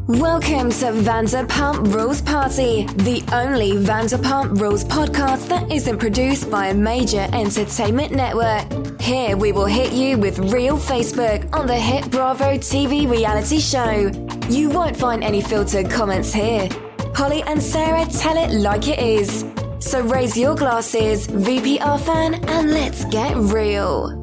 Welcome to Vanderpump Rules Party, the only Vanderpump Rules podcast that isn't produced by a major entertainment network. Here we will hit you with real Facebook on the hit Bravo TV reality show. You won't find any filtered comments here. Holly and Sarah tell it like it is. So raise your glasses, VPR fan, and let's get real.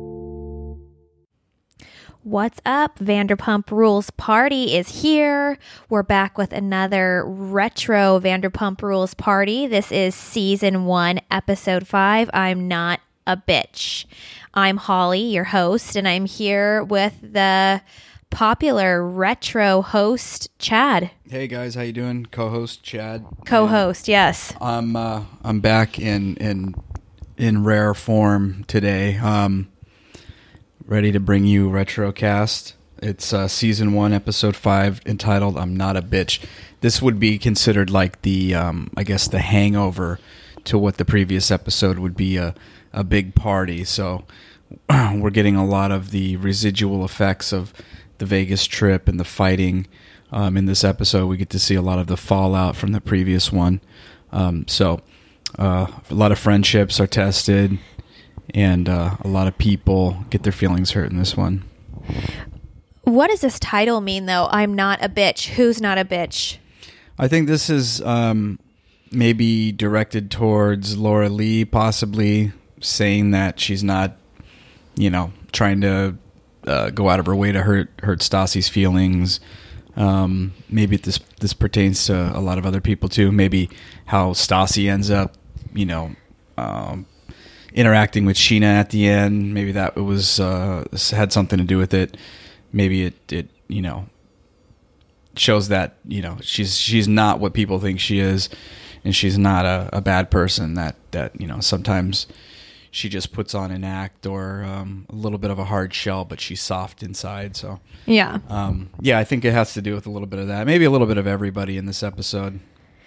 What's up? Vanderpump Rules Party is here. We're back with another retro Vanderpump Rules Party. This is season 1, episode 5. I'm not a bitch. I'm Holly, your host, and I'm here with the popular retro host, Chad. Hey guys, how you doing? Co-host Chad. Co-host, yes. I'm back in rare form today. Ready to bring you Retrocast. It's season 1, episode 5, entitled "I'm Not a Bitch." This would be considered like the, I guess, the hangover to what the previous episode would be a big party. So we're getting a lot of the residual effects of the Vegas trip and the fighting. In this episode, we get to see a lot of the fallout from the previous one. So a lot of friendships are tested. And a lot of people get their feelings hurt in this one. What does this title mean, though? I'm not a bitch. Who's not a bitch? I think this is maybe directed towards Laura Lee, possibly saying that she's not, trying to go out of her way to hurt Stassi's feelings. Maybe this pertains to a lot of other people, too. Maybe how Stassi ends up, interacting with Sheena at the end. Maybe that was had something to do with it. Maybe it shows that she's not what people think she is, and she's not a bad person. That sometimes she just puts on an act or a little bit of a hard shell, but she's soft inside. So yeah, I think it has to do with a little bit of that. Maybe a little bit of everybody in this episode.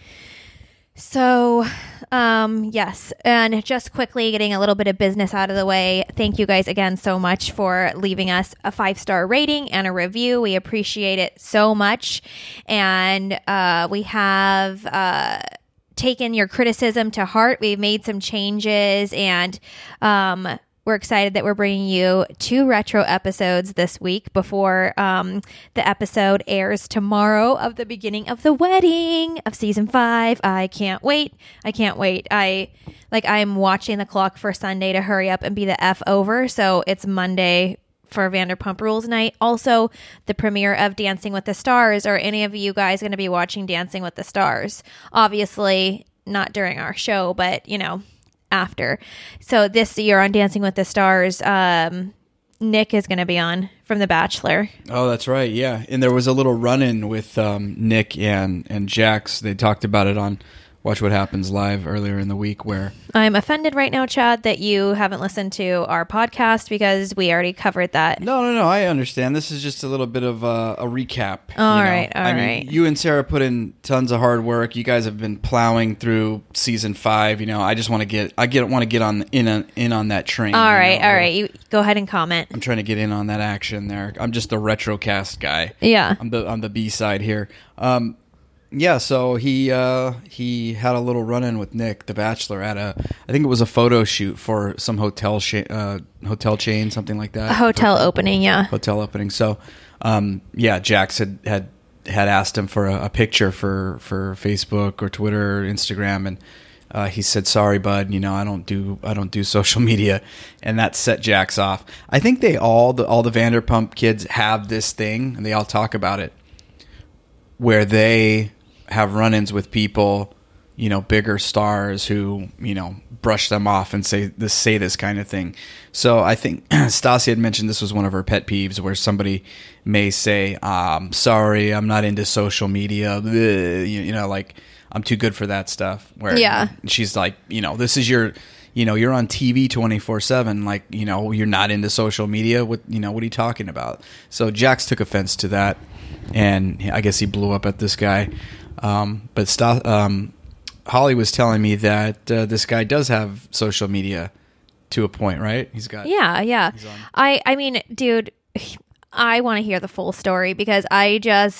So, yes, and just quickly getting a little bit of business out of the way. Thank you guys again so much for leaving us a 5-star rating and a review. We appreciate it so much. And we have taken your criticism to heart. We've made some changes, and we're excited that we're bringing you 2 retro episodes this week before the episode airs tomorrow of the beginning of the wedding of season 5. I can't wait. I'm watching the clock for Sunday to hurry up and be the F over. So it's Monday for Vanderpump Rules night. Also, the premiere of Dancing with the Stars. Are any of you guys going to be watching Dancing with the Stars? Obviously, not during our show, but after. So this year on Dancing with the Stars, Nick is going to be on from The Bachelor. Oh, that's right. Yeah. And there was a little run-in with Nick and Jax. They talked about it on Watch What Happens Live earlier in the week, where I'm offended right now, Chad, that you haven't listened to our podcast because we already covered that. No. I understand. This is just a little bit of a recap. All right. You and Sarah put in tons of hard work. You guys have been plowing through season 5. I just want to get on in on that train. All right. You go ahead and comment. I'm trying to get in on that action there. I'm just the Retrocast guy. Yeah. I'm the B side here. Yeah, so he had a little run-in with Nick, the Bachelor, at I think it was a photo shoot for some hotel chain, something like that. A hotel opening, yeah. Hotel opening. So, Jax had asked him for a picture for Facebook or Twitter or Instagram, and he said, "Sorry, bud, I don't do social media," and that set Jax off. I think all the Vanderpump kids have this thing, and they all talk about it, where they have run-ins with people, bigger stars who, brush them off and say this kind of thing. So I think Stassi had mentioned this was one of her pet peeves, where somebody may say, sorry, I'm not into social media. Like, I'm too good for that stuff. Where she's like, this is your, you're on TV 24/7. Like, you're not into social media. What are you talking about? So Jax took offense to that, and I guess he blew up at this guy. But Holly was telling me that this guy does have social media to a point, right? He's got... Yeah. I mean, dude, I want to hear the full story, because I just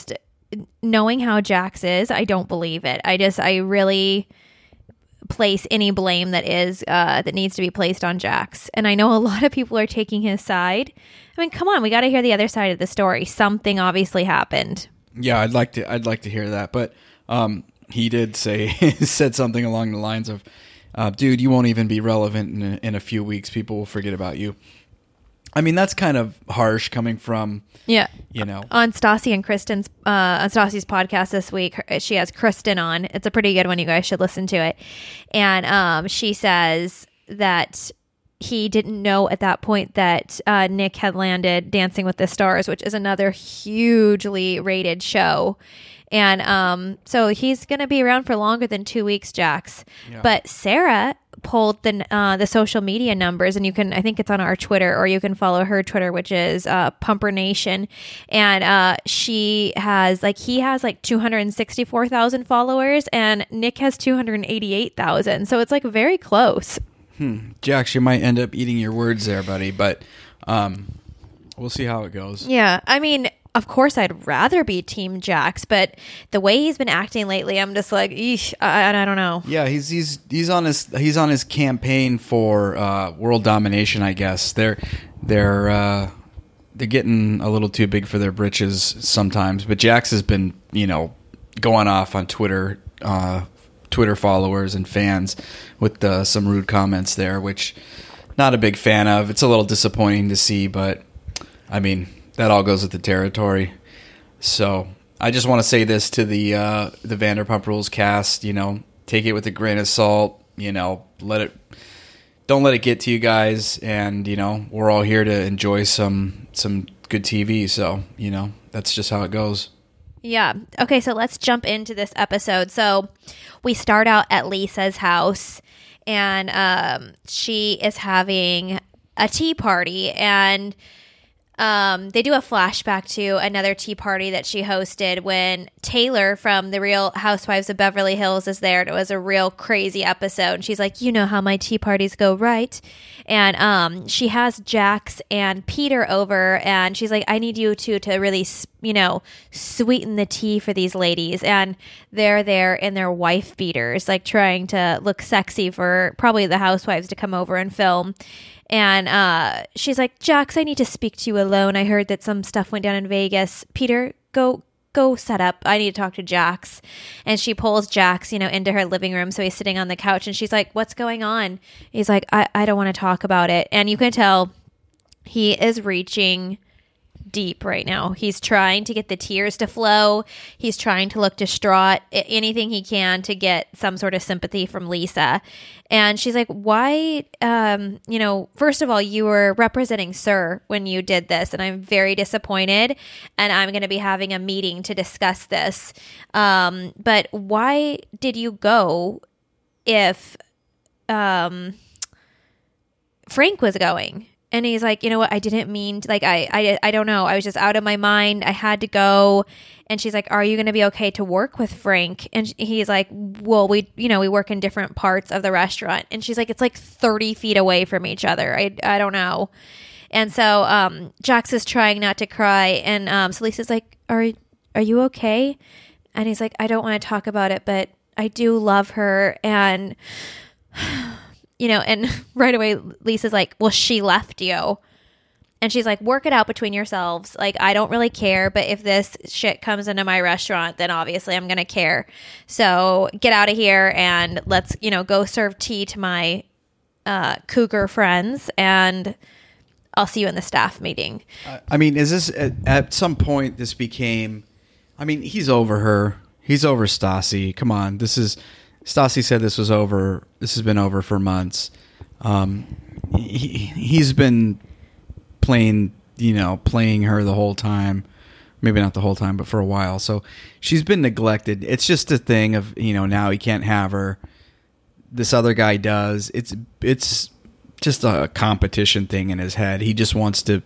knowing how Jax is, I don't believe it. I really place any blame that needs to be placed on Jax. And I know a lot of people are taking his side. I mean, come on, we got to hear the other side of the story. Something obviously happened. Yeah, I'd like to hear that. But he did said something along the lines of, dude, you won't even be relevant in a few weeks. People will forget about you. I mean, that's kind of harsh coming from, on Stassi and Kristen's, on Stassi's podcast this week. She has Kristen on. It's a pretty good one. You guys should listen to it. And she says that he didn't know at that point that Nick had landed Dancing with the Stars, which is another hugely rated show. And so he's going to be around for longer than 2 weeks, Jax. Yeah. But Sarah pulled the social media numbers, and I think it's on our Twitter, or you can follow her Twitter, which is Pumper Nation. And he has 264,000 followers, and Nick has 288,000. So it's like very close. Jax, you might end up eating your words there, buddy, but we'll see how it goes. Yeah, I mean, of course, I'd rather be Team Jax, but the way he's been acting lately, I'm just like, eesh, I don't know. Yeah, he's on his campaign for world domination. I guess they're getting a little too big for their britches sometimes. But Jax has been going off on Twitter followers and fans with some rude comments there, which not a big fan of. It's a little disappointing to see, but I mean, that all goes with the territory. So I just want to say this to the Vanderpump Rules cast, take it with a grain of salt, don't let it get to you guys. And, we're all here to enjoy some good TV. So, that's just how it goes. Yeah. Okay. So let's jump into this episode. So we start out at Lisa's house, and she is having a tea party, and they do a flashback to another tea party that she hosted when Taylor from The Real Housewives of Beverly Hills is there. It was a real crazy episode. And she's like, you know how my tea parties go, right? And she has Jax and Peter over, and she's like, I need you two to really, sweeten the tea for these ladies. And they're there in their wife beaters, like trying to look sexy for probably the housewives to come over and film. And she's like, Jax, I need to speak to you alone. I heard that some stuff went down in Vegas. Peter, go set up. I need to talk to Jax. And she pulls Jax, into her living room. So he's sitting on the couch, and she's like, what's going on? He's like, I don't want to talk about it. And you can tell he is reaching deep right now. He's trying to get the tears to flow. He's trying to look distraught, anything he can to get some sort of sympathy from Lisa. And she's like, why, first of all, you were representing Sir when you did this, and I'm very disappointed, and I'm going to be having a meeting to discuss this. But why did you go if Frank was going? And he's like, you know what? I didn't mean to, I don't know. I was just out of my mind. I had to go. And she's like, are you going to be okay to work with Frank? And he's like, well, we work in different parts of the restaurant. And she's like, it's like 30 feet away from each other. I don't know. And so Jax is trying not to cry. And so Lisa's like, are you okay? And he's like, I don't want to talk about it, but I do love her. And and right away, Lisa's like, well, she left you. And she's like, work it out between yourselves. Like, I don't really care, but if this shit comes into my restaurant, then obviously I'm going to care. So get out of here and let's, go serve tea to my cougar friends, and I'll see you in the staff meeting. I mean, is this, at some point, this became, he's over her. He's over Stassi. Come on. Stassi said this was over. This has been over for months. He's been playing her the whole time. Maybe not the whole time, but for a while. So she's been neglected. It's just a thing of, now he can't have her. This other guy does. It's just a competition thing in his head. He just wants to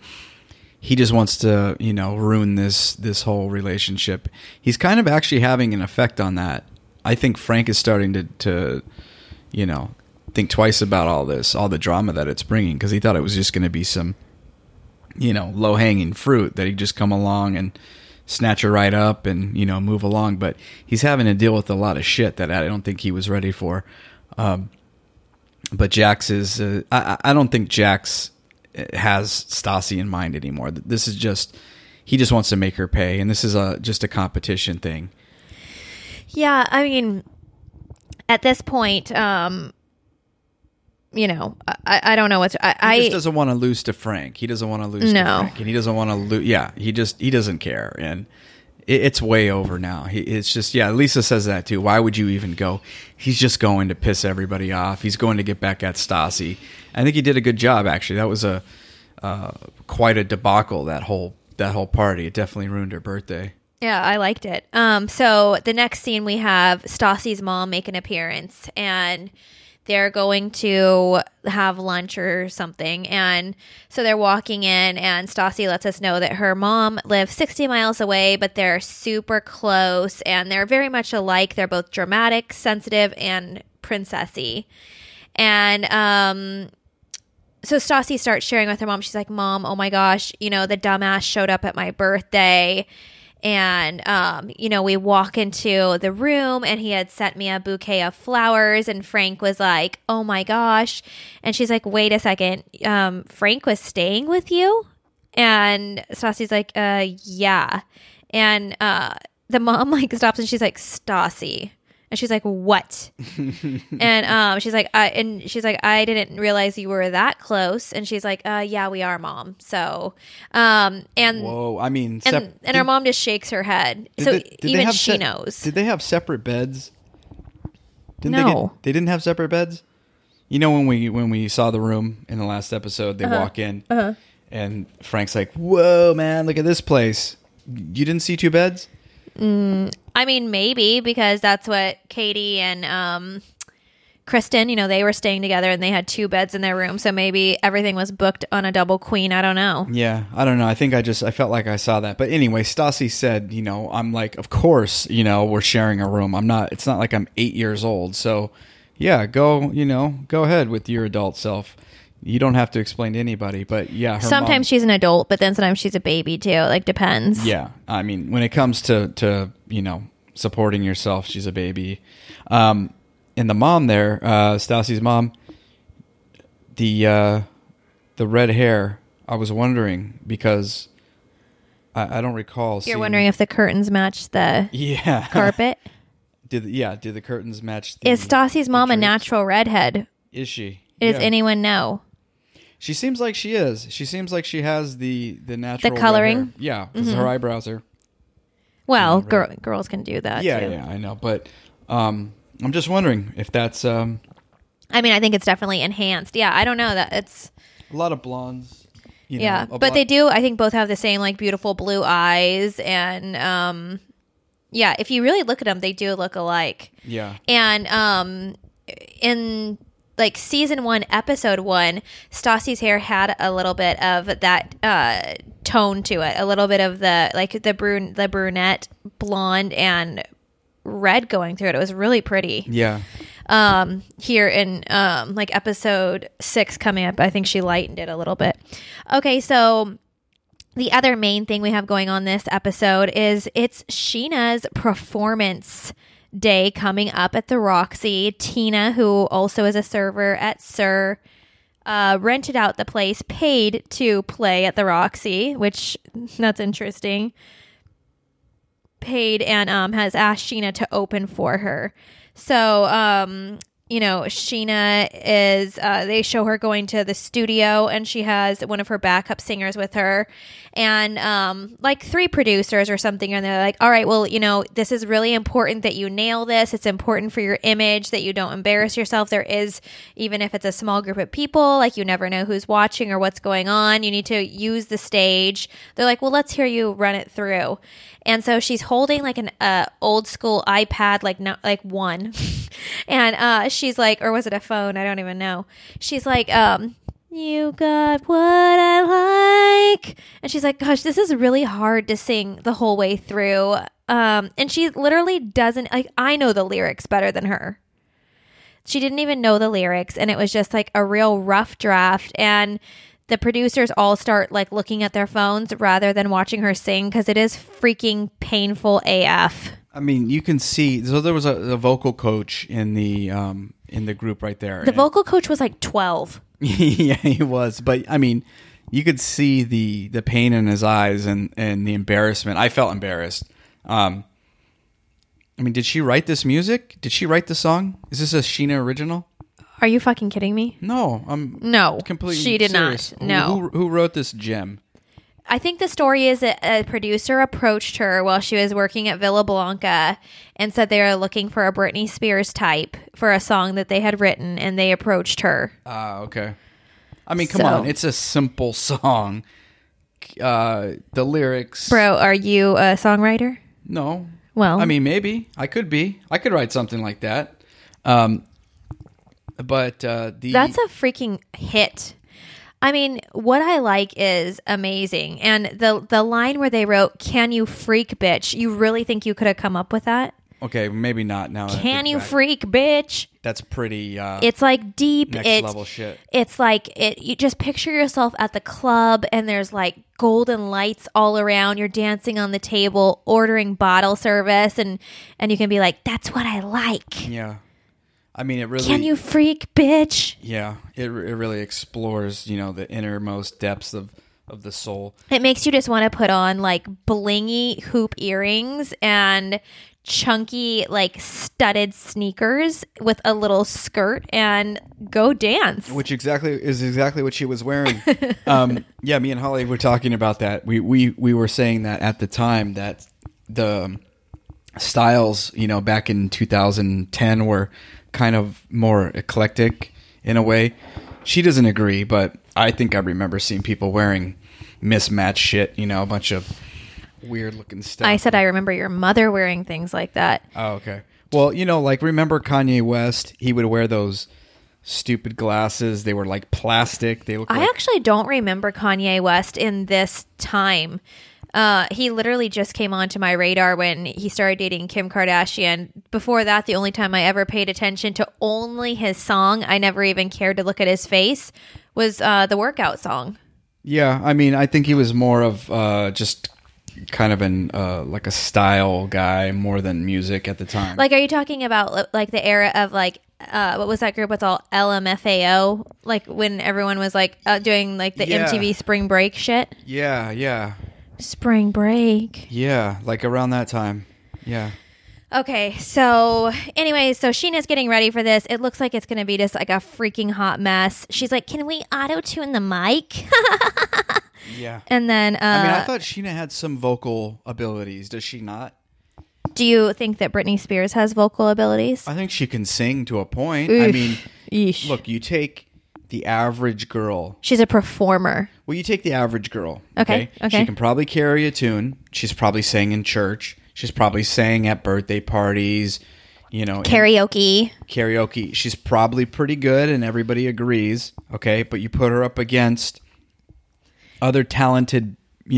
ruin this whole relationship. He's kind of actually having an effect on that. I think Frank is starting to think twice about all the drama that it's bringing, because he thought it was just going to be some, low-hanging fruit that he'd just come along and snatch her right up and, you know, move along. But he's having to deal with a lot of shit that I don't think he was ready for. But Jax is, I don't think Jax has Stassi in mind anymore. This is just, he just wants to make her pay. And this is just a competition thing. Yeah. I mean, at this point, you know, I don't know what's, he just doesn't want to lose to Frank. He doesn't want to lose to Frank. And he doesn't want to lose. Yeah. He doesn't care. And it's way over now. It's just, yeah, Lisa says that too. Why would you even go? He's just going to piss everybody off. He's going to get back at Stassi. I think he did a good job, actually. That was quite a debacle, that whole party. It definitely ruined her birthday. Yeah, I liked it. So the next scene, we have Stassi's mom make an appearance, and they're going to have lunch or something. And so they're walking in, and Stassi lets us know that her mom lives 60 miles away, but they're super close, and they're very much alike. They're both dramatic, sensitive, and princessy. And so Stassi starts sharing with her mom. She's like, Mom, oh my gosh, you know, the dumbass showed up at my birthday. And, you know, we walk into the room and he had sent me a bouquet of flowers, and Frank was like, oh my gosh. And she's like, wait a second. Frank was staying with you? And Stassi's like, yeah. And, the mom like stops and she's like, Stassi. And she's like, what? And she's like, I didn't realize you were that close. And she's like, yeah, we are, Mom. So, and whoa, I mean, and her mom just shakes her head. So even she knows. Did they have separate beds? No, they didn't have separate beds. You know, when we saw the room in the last episode, they walk in, and Frank's like, "Whoa, man, look at this place. You didn't see two beds?" I mean, maybe, because that's what Katie and Kristen, you know, they were staying together and they had two beds in their room. So maybe everything was booked on a double queen. I don't know. Yeah, I don't know. I think I felt like I saw that. But anyway, Stassi said, you know, I'm like, of course, you know, we're sharing a room. It's not like I'm 8 years old. So yeah, go ahead with your adult self. You don't have to explain to anybody, but yeah. Sometimes she's an adult, but then sometimes she's a baby too. Like, depends. Yeah. I mean, when it comes to you know, supporting yourself, she's a baby. And the mom there, Stassi's mom, the red hair, I was wondering because I don't recall. You're wondering if the curtains match the carpet? Did the curtains match Is Stassi's mom a natural redhead? Is she? Does anyone know? She seems like she is. She seems like she has the natural coloring. Yeah, because her eyebrows are. Well, girls can do that. Yeah, too. Yeah, I know. But I'm just wondering if that's. I mean, I think it's definitely enhanced. Yeah, I don't know that it's a lot of blondes. Yeah, but they do. I think both have the same like beautiful blue eyes, and yeah, if you really look at them, they do look alike. Yeah, and in like season 1, episode 1, Stassi's hair had a little bit of that tone to it, a little bit of the brunette, blonde, and red going through it. It was really pretty. Yeah. Here in like episode 6 coming up, I think she lightened it a little bit. Okay, so the other main thing we have going on this episode is it's Scheana's performance day coming up at the Roxy. Tina, who also is a server at SUR, rented out the place, paid to play at the Roxy, which that's interesting. Paid and has asked Scheana to open for her. So, you know, Scheana is, they show her going to the studio, and she has one of her backup singers with her, and like 3 producers or something, and they're like, all right, well, you know, this is really important that you nail this. It's important for your image that you don't embarrass yourself. There is, even if it's a small group of people, like you never know who's watching or what's going on. You need to use the stage. They're like, well, let's hear you run it through. And so she's holding like an old school iPad, like one. And she's like, or was it a phone? I don't even know. She's like, you got what I like. And she's like, gosh, this is really hard to sing the whole way through. And she literally doesn't, like, I know the lyrics better than her. She didn't even know the lyrics. And it was just like a real rough draft. And the producers all start like looking at their phones rather than watching her sing because it is freaking painful AF. I mean, you can see. So there was a vocal coach in the group right there. The vocal coach was like 12. Yeah, he was. But I mean, you could see the pain in his eyes and the embarrassment. I felt embarrassed. I mean, did she write this music? Did she write the song? Is this a Sheena original? Are you fucking kidding me? No, I'm No, completely she did serious. not. No. Who wrote this gem? I think the story is that a producer approached her while she was working at Villa Blanca and said they were looking for a Britney Spears type for a song that they had written, and they approached her. Okay. I mean, come on. It's a simple song. The lyrics... Bro, are you a songwriter? No. Well... I mean, maybe. I could be. I could write something like that. But that's a freaking hit. I mean, what I like is amazing. And the line where they wrote, "Can you freak, bitch?" You really think you could have come up with that? Okay, maybe not now. Can you freak, bitch? That's pretty... it's like deep. Next level shit. It's like, you just picture yourself at the club and there's like golden lights all around. You're dancing on the table, ordering bottle service. And you can be like, that's what I like. Yeah. I mean, it really... Can you freak, bitch? Yeah, it really explores, the innermost depths of the soul. It makes you just want to put on like blingy hoop earrings and chunky like studded sneakers with a little skirt and go dance. Which is exactly what she was wearing. Yeah, me and Holly were talking about that. We were saying that at the time that the styles, back in 2010 were kind of more eclectic in a way. She doesn't agree, but I think I remember seeing people wearing mismatched shit, a bunch of weird looking stuff. I said I remember your mother wearing things like that. Oh, okay. Well, like remember Kanye West? He would wear those stupid glasses. They were like plastic. They look I actually don't remember Kanye West in this time. He literally just came onto my radar when he started dating Kim Kardashian. Before that, the only time I ever paid attention to only his song, I never even cared to look at his face, was the workout song. Yeah, I mean, I think he was more of just kind of like a style guy more than music at the time. Like, are you talking about like the era of like what was that group with all LMFAO? Like when everyone was like doing like the MTV Spring Break shit? Yeah. Spring Break. Yeah, like around that time. Yeah. Okay, so anyway, so Sheena's getting ready for this. It looks like it's going to be just like a freaking hot mess. She's like, "Can we auto-tune the mic?" Yeah. And then... I mean, I thought Sheena had some vocal abilities. Does she not? Do you think that Britney Spears has vocal abilities? I think she can sing to a point. Oof. I mean, Yeesh. Look, you take the average girl. She's a performer. Well, you take the average girl. Okay. She can probably carry a tune. She's probably sang in church. She's probably sang at birthday parties, Karaoke. Karaoke. She's probably pretty good and everybody agrees, okay? But you put her up against other talented,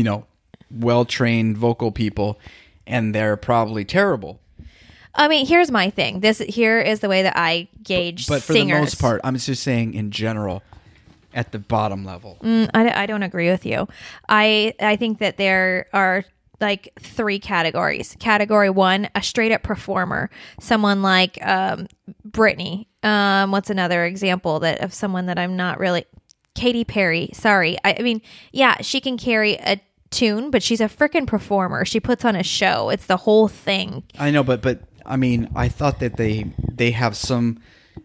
well-trained vocal people, and they're probably terrible. I mean, here's my thing. Here is the way that I gauge But for singers. the most part, I'm just saying in general, at the bottom level. I don't agree with you. I think that there are like three categories. Category one, a straight up performer, someone like Britney. What's another example of someone that I'm not really? Katy Perry. Sorry, I mean, yeah, she can carry a tune, but she's a freaking performer. She puts on a show. It's the whole thing. I know, but I mean, I thought that they have some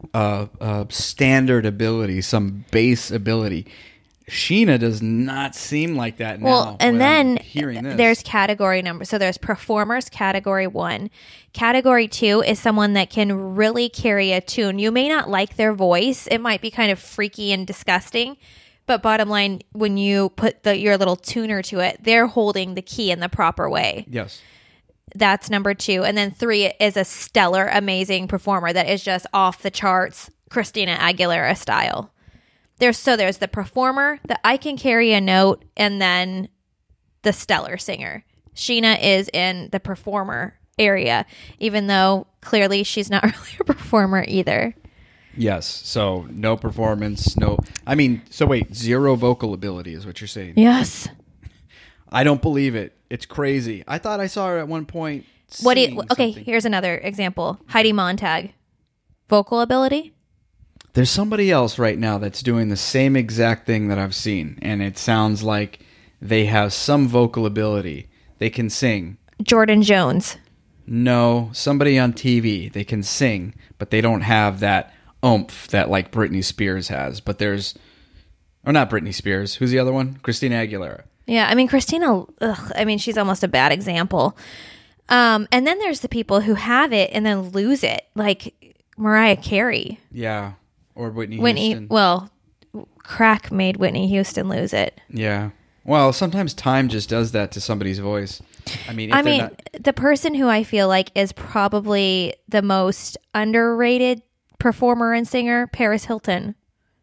standard ability, some base ability. Sheena does not seem like that now. Well, and then hearing this. There's category number. So there's performers, category one. Category two is someone that can really carry a tune. You may not like their voice. It might be kind of freaky and disgusting. But bottom line, when you put your little tuner to it, they're holding the key in the proper way. Yes. That's number two. And then three is a stellar, amazing performer that is just off the charts, Christina Aguilera style. There's the performer, that I can carry a note, and then the stellar singer. Sheena is in the performer area, even though clearly she's not really a performer either. Yes. So no performance, so wait, zero vocal ability is what you're saying. Yes. I don't believe it. It's crazy. I thought I saw her at one point. Okay, something. here's another example. Heidi Montag. Vocal ability? There's somebody else right now that's doing the same exact thing that I've seen, and it sounds like they have some vocal ability. They can sing. Jordan Jones. No, somebody on TV. They can sing, but they don't have that oomph that like Britney Spears has. But there's... Or not Britney Spears. Who's the other one? Christina Aguilera. Yeah, I mean, Christina, she's almost a bad example. And then there's the people who have it and then lose it, like Mariah Carey. Yeah, or Whitney Houston. Well, crack made Whitney Houston lose it. Yeah. Well, sometimes time just does that to somebody's voice. The person who I feel like is probably the most underrated performer and singer, Paris Hilton.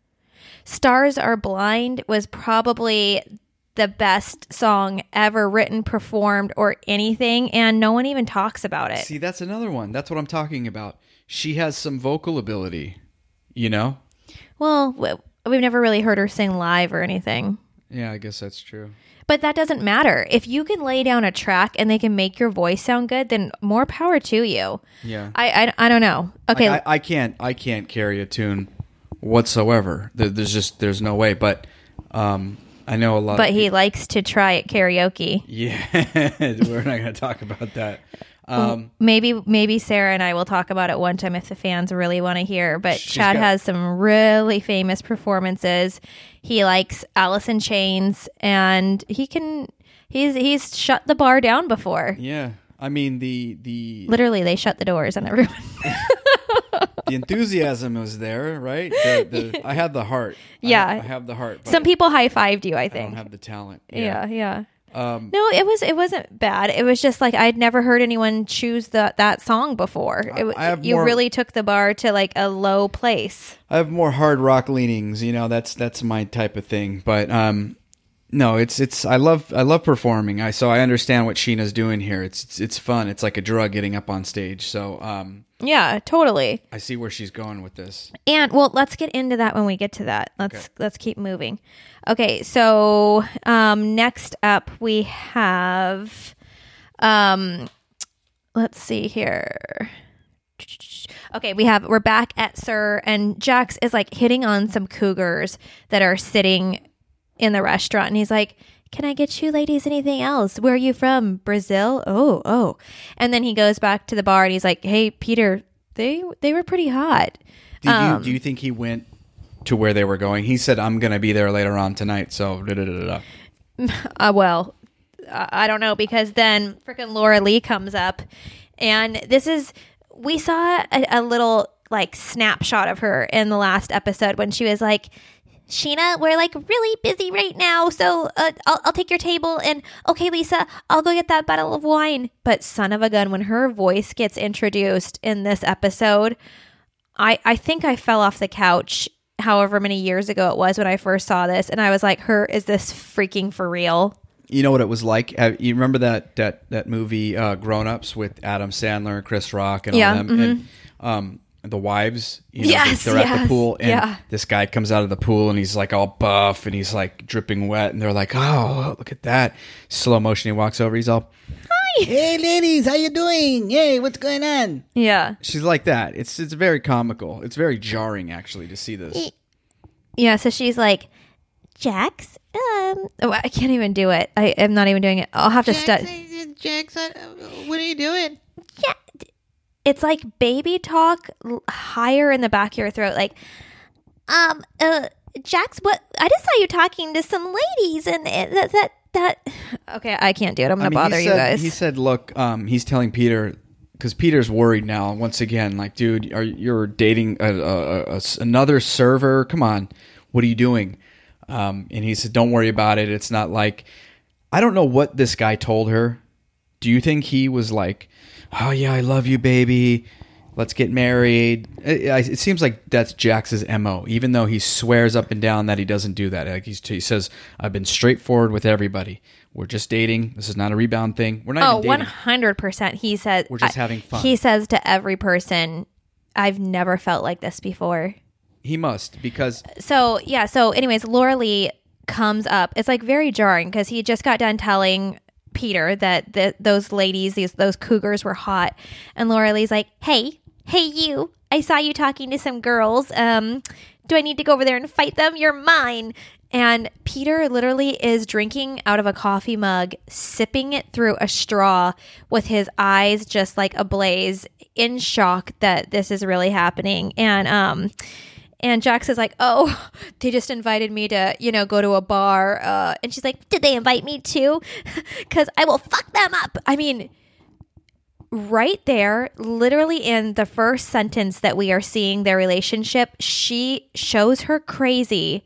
Stars Are Blind was probably the best song ever written, performed, or anything, and no one even talks about it. See, that's another one. That's what I'm talking about. She has some vocal ability, you know? Well, we've never really heard her sing live or anything. Yeah, I guess that's true. But that doesn't matter. If you can lay down a track and they can make your voice sound good, then more power to you. Yeah. I don't know. Okay. Like, I can't carry a tune whatsoever. There's no way. But I know a lot. But he likes to try at karaoke. Yeah, we're not going to talk about that. Maybe Sarah and I will talk about it one time if the fans really want to hear. But Chad has some really famous performances. He likes Alice in Chains, and he's shut the bar down before. Yeah, I mean the literally they shut the doors on everyone. The enthusiasm was there, right? I had the heart. Yeah, I have the heart. But some people high-fived you, I think. I don't have the talent. Yeah. No, it wasn't bad. It was just like I'd never heard anyone choose that song before. You really took the bar to like a low place. I have more hard rock leanings, that's my type of thing. But no, it's I love performing. So I understand what Sheena's doing here. It's fun. It's like a drug getting up on stage. So yeah, totally. I see where she's going with this. And well, let's get into that when we get to that. Let's keep moving. Okay, so next up we have let's see here. Okay, we're back at SUR, and Jax is like hitting on some cougars that are sitting in the restaurant, and he's like, "Can I get you ladies anything else? Where are you from? Brazil? Oh." And then he goes back to the bar and he's like, "Hey, Peter, they were pretty hot." Do you think he went to where they were going? He said, "I'm going to be there later on tonight." So, well, I don't know, because then freaking Laura Lee comes up, and we saw a little like snapshot of her in the last episode when she was like, "Sheena, we're like really busy right now, so I'll take your table, and okay, Lisa, I'll go get that bottle of wine." But son of a gun, when her voice gets introduced in this episode, I think I fell off the couch however many years ago it was when I first saw this, and I was like, is this freaking for real? You know what it was like? You remember that movie Grown Ups with Adam Sandler and Chris Rock and all them? Mm-hmm. And the wives, yes, they're at the pool, and yeah. This guy comes out of the pool and he's like all buff and he's like dripping wet, and they're like, "Oh, look at that!" Slow motion. He walks over. He's all, "Hi, hey ladies, how you doing? Hey, what's going on?" Yeah, she's like that. It's very comical. It's very jarring actually to see this. Yeah, so she's like, "Jax, I can't even do it. I am not even doing it. I'll have to study." Jax, what are you doing? Yeah. It's like baby talk higher in the back of your throat. Like, Jax, what? I just saw you talking to some ladies, and that. Okay, I can't do it. I'm going to bother you guys. He said, look, he's telling Peter, because Peter's worried now, once again, like, dude, you're dating another server? Come on. What are you doing? And he said, don't worry about it. It's not like, I don't know what this guy told her. Do you think he was like, "Oh yeah, I love you, baby. Let's get married"? It seems like that's Jax's MO, even though he swears up and down that he doesn't do that. Like he says, "I've been straightforward with everybody. We're just dating. This is not a rebound thing. We're not even dating." 100%. He said, "We're just having fun." He says to every person, I've never felt like this before. He must, because So anyways, Laura Lee comes up. It's like very jarring because he just got done telling Peter that those ladies, those cougars were hot. And Laura Lee's like, hey, you, I saw you talking to some girls. Do I need to go over there and fight them? You're mine. And Peter literally is drinking out of a coffee mug, sipping it through a straw with his eyes just like ablaze, in shock that this is really happening. And Jax is like, oh, they just invited me to, go to a bar. And she's like, did they invite me too? Because I will fuck them up. I mean, right there, literally in the first sentence that we are seeing their relationship, she shows her crazy.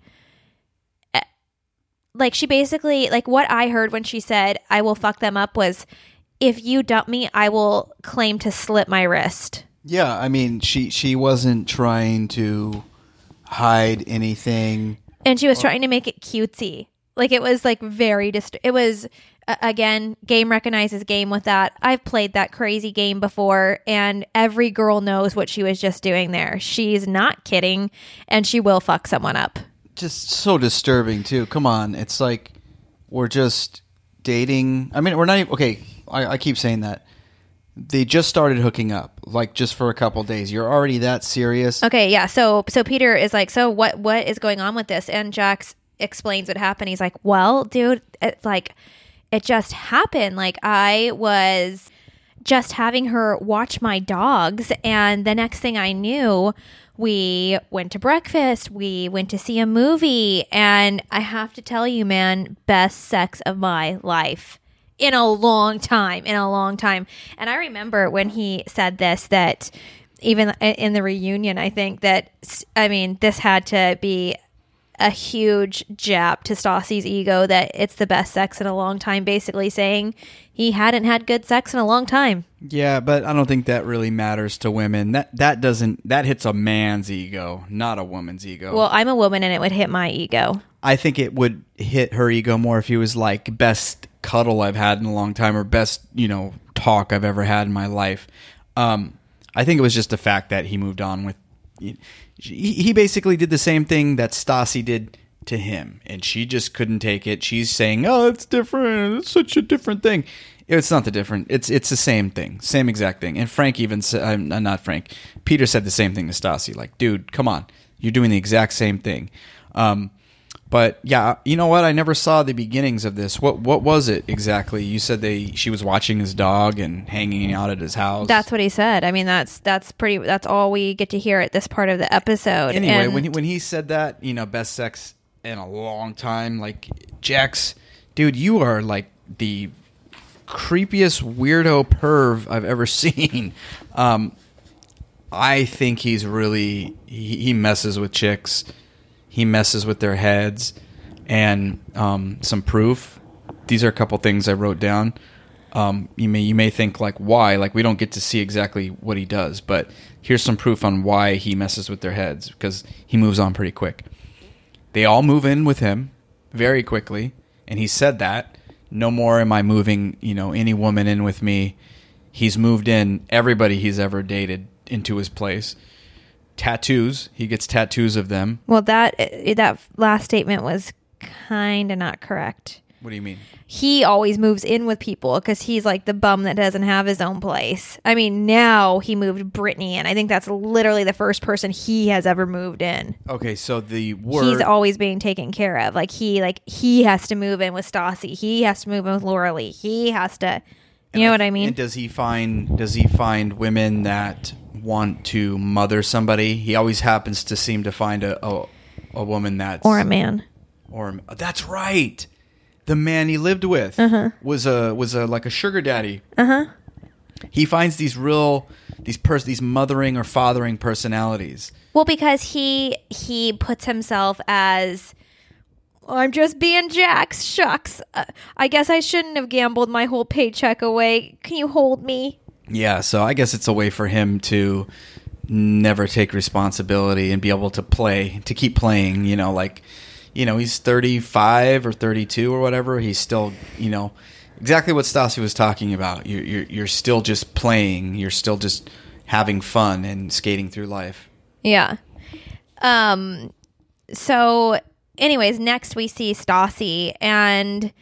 Like, she basically, like, what I heard when she said, I will fuck them up was, if you dump me, I will claim to slit my wrist. Yeah, I mean, she wasn't trying to hide anything. And she was trying to make it cutesy. Like, it was, like, very... it was, again, game recognizes game with that. I've played that crazy game before, and every girl knows what she was just doing there. She's not kidding, and she will fuck someone up. Just so disturbing, too. Come on. It's like we're just dating. I mean, we're not even... Okay, I keep saying that. They just started hooking up, like, just for a couple days. You're already that serious? Okay, yeah. So Peter is like, so what is going on with this? And Jax explains what happened. He's like, well, dude, it's like, it just happened. Like, I was just having her watch my dogs, and the next thing I knew, we went to breakfast, we went to see a movie, and I have to tell you, man, best sex of my life. In a long time. And I remember when he said this, that even in the reunion, I think that, I mean, this had to be a huge jab to Stassi's ego that it's the best sex in a long time, basically saying he hadn't had good sex in a long time. Yeah, but I don't think that really matters to women. That hits a man's ego, not a woman's ego. Well, I'm a woman and it would hit my ego. I think it would hit her ego more if he was like, best cuddle I've had in a long time, or best, talk I've ever had in my life. I think it was just the fact that he moved on with... He basically did the same thing that Stassi did to him, and she just couldn't take it. She's saying, oh, it's different. It's such a different thing. It's not the different. It's the same thing. Same exact thing. And Frank even said... not Frank. Peter said the same thing to Stassi. Like, dude, come on. You're doing the exact same thing. But yeah, you know what? I never saw the beginnings of this. What was it exactly? You said she was watching his dog and hanging out at his house. That's what he said. I mean, that's all we get to hear at this part of the episode. Anyway, when he said that, best sex in a long time, like, Jax, dude, you are like the creepiest weirdo perv I've ever seen. I think he's really he messes with chicks. He messes with their heads. And some proof. These are a couple things I wrote down. You may think, like, why? Like, we don't get to see exactly what he does. But here's some proof on why he messes with their heads. Because he moves on pretty quick. They all move in with him very quickly. And he said that. No more am I moving, any woman in with me. He's moved in everybody he's ever dated into his place. Tattoos. He gets tattoos of them. Well, that last statement was kind of not correct. What do you mean? He always moves in with people because he's like the bum that doesn't have his own place. I mean, now he moved Brittany in. I think that's literally the first person he has ever moved in. Okay, so the word... He's always being taken care of. He has to move in with Stassi. He has to move in with Laura Lee. He has to... You know what I mean? And does he find women that want to mother somebody? He always happens to seem to find a woman that's... Or a man. That's right. The man he lived with was like a sugar daddy. He finds these mothering or fathering personalities. Well, because he puts himself as... I'm just being Jax. Shucks. I guess I shouldn't have gambled my whole paycheck away. Can you hold me? Yeah, so I guess it's a way for him to never take responsibility and be able to keep playing, he's 35 or 32 or whatever. He's still, exactly what Stassi was talking about. You're still just playing. You're still just having fun and skating through life. Yeah. So anyways, next we see Stassi, and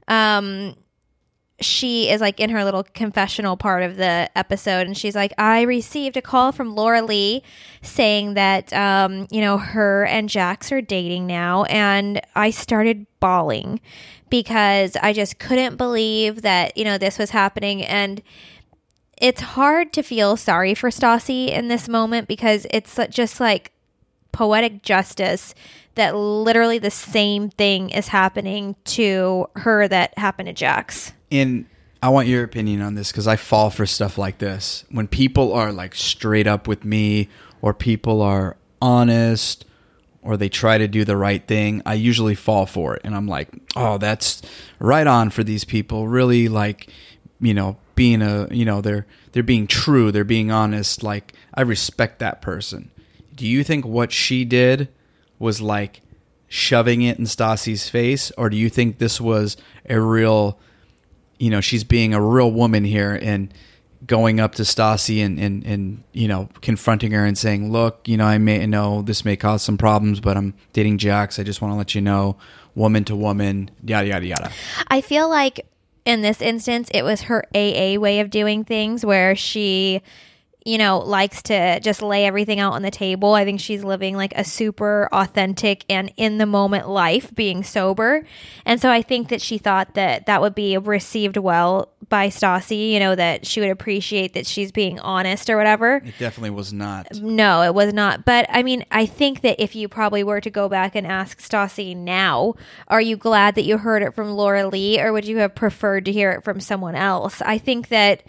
she is like in her little confessional part of the episode, and she's like, I received a call from Laura Lee saying that her and Jax are dating now, and I started bawling because I just couldn't believe that this was happening. And it's hard to feel sorry for Stassi in this moment because it's just like poetic justice that literally the same thing is happening to her that happened to Jax. And I want your opinion on this because I fall for stuff like this. When people are like straight up with me, or people are honest, or they try to do the right thing, I usually fall for it. And I'm like, oh, that's right on for these people. Really, like, being they're being true, they're being honest. Like, I respect that person. Do you think what she did was like shoving it in Stassi's face, or do you think this was a real, she's being a real woman here and going up to Stassi and confronting her and saying, look, I may know this may cause some problems, but I'm dating Jax. I just want to let you know, woman to woman, yada, yada, yada. I feel like in this instance, it was her AA way of doing things where she likes to just lay everything out on the table. I think she's living like a super authentic and in the moment life, being sober. And so I think that she thought that that would be received well by Stassi, that she would appreciate that she's being honest or whatever. It definitely was not. No, it was not. But I mean, I think that if you probably were to go back and ask Stassi now, are you glad that you heard it from Laura Lee, or would you have preferred to hear it from someone else? I think that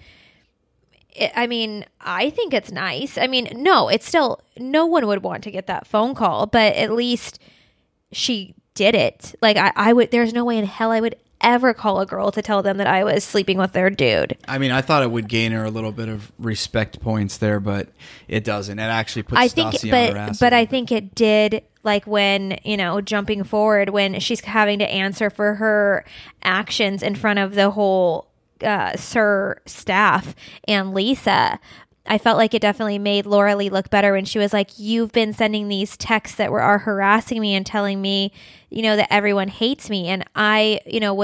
I think it's nice. I mean, no, it's still, no one would want to get that phone call, but at least she did it. Like, I would, there's no way in hell I would ever call a girl to tell them that I was sleeping with their dude. I mean, I thought it would gain her a little bit of respect points there, but it doesn't. It actually puts Stassi on her ass. But I think it did, like when, jumping forward, when she's having to answer for her actions in front of the whole Sir staff and Lisa, I felt like it definitely made Laura Lee look better when she was like, you've been sending these texts that are harassing me and telling me, that everyone hates me. And I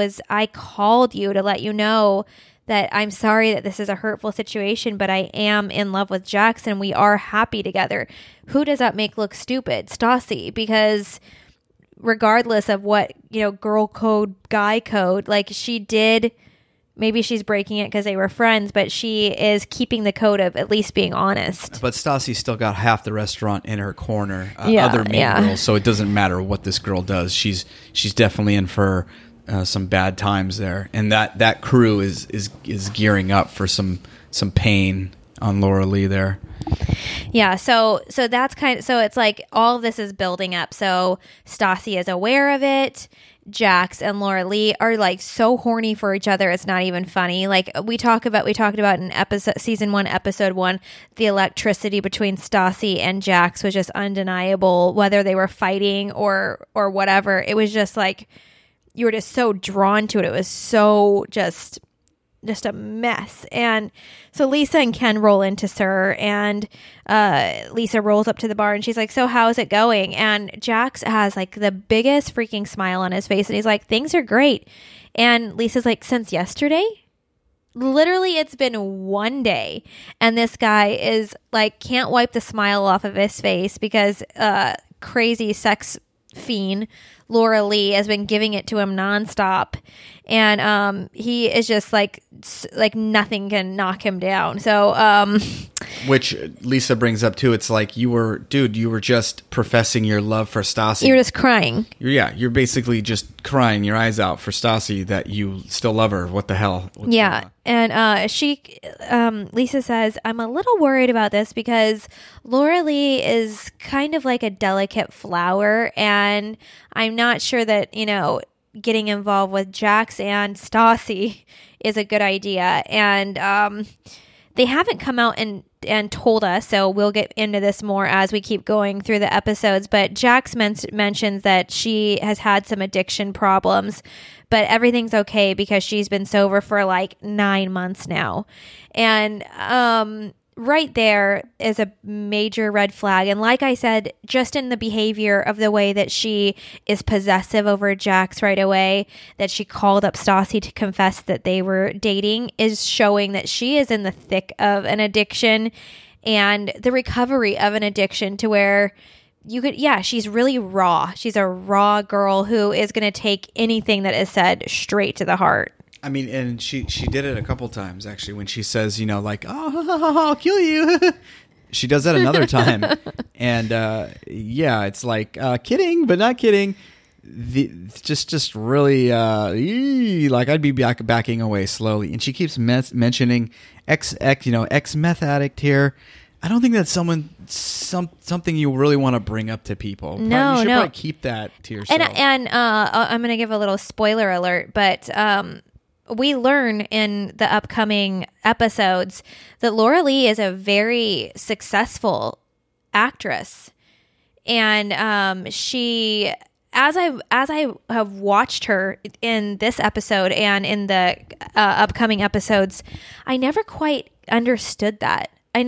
called you to let you know that I'm sorry that this is a hurtful situation, but I am in love with Jax and we are happy together. Who does that make look stupid? Stassi, because regardless of what, girl code, guy code, like she did. Maybe she's breaking it because they were friends, but she is keeping the code of at least being honest. But Stassi still got half the restaurant in her corner, other mean girls, so it doesn't matter what this girl does. She's definitely in for some bad times there, and that crew is gearing up for some pain on Laura Lee there. Yeah, so that's so it's like all of this is building up. So Stassi is aware of it. Jax and Laura Lee are like so horny for each other. It's not even funny. Like we talked about in season 1, episode 1, the electricity between Stassi and Jax was just undeniable, whether they were fighting or whatever. It was just like, you were just so drawn to it. It was so just a mess. And so Lisa and Ken roll into Sir, and Lisa rolls up to the bar and she's like, so how's it going? And Jax has like the biggest freaking smile on his face and he's like, things are great. And Lisa's like, since yesterday? Literally, it's been one day. And this guy is like, can't wipe the smile off of his face because crazy sex fiend Laura Lee has been giving it to him nonstop, and he is just like nothing can knock him down. So which Lisa brings up too. It's like, you were just professing your love for Stassi. You're just crying. You're basically just crying your eyes out for Stassi that you still love her. What the hell? Yeah. And Lisa says, I'm a little worried about this because Laura Lee is kind of like a delicate flower, and I'm not sure that, getting involved with Jax and Stassi is a good idea. And they haven't come out and told us, so we'll get into this more as we keep going through the episodes. But Jax mentions that she has had some addiction problems, but everything's okay because she's been sober for like 9 months now. And right there is a major red flag. And like I said, just in the behavior of the way that she is possessive over Jax right away, that she called up Stassi to confess that they were dating, is showing that she is in the thick of an addiction and the recovery of an addiction, to where she's really raw. She's a raw girl who is going to take anything that is said straight to the heart. I mean, and she did it a couple times, actually, when she says, like, oh, I'll kill you. She does that another time. And, it's like, kidding, but not kidding. Just really, like, I'd be backing away slowly. And she keeps mentioning ex-meth addict here. I don't think that's something you really want to bring up to people. No, you should probably keep that to yourself. And I'm going to give a little spoiler alert, but we learn in the upcoming episodes that Laura Lee is a very successful actress, and she, as I have watched her in this episode and in the upcoming episodes, I never quite understood that.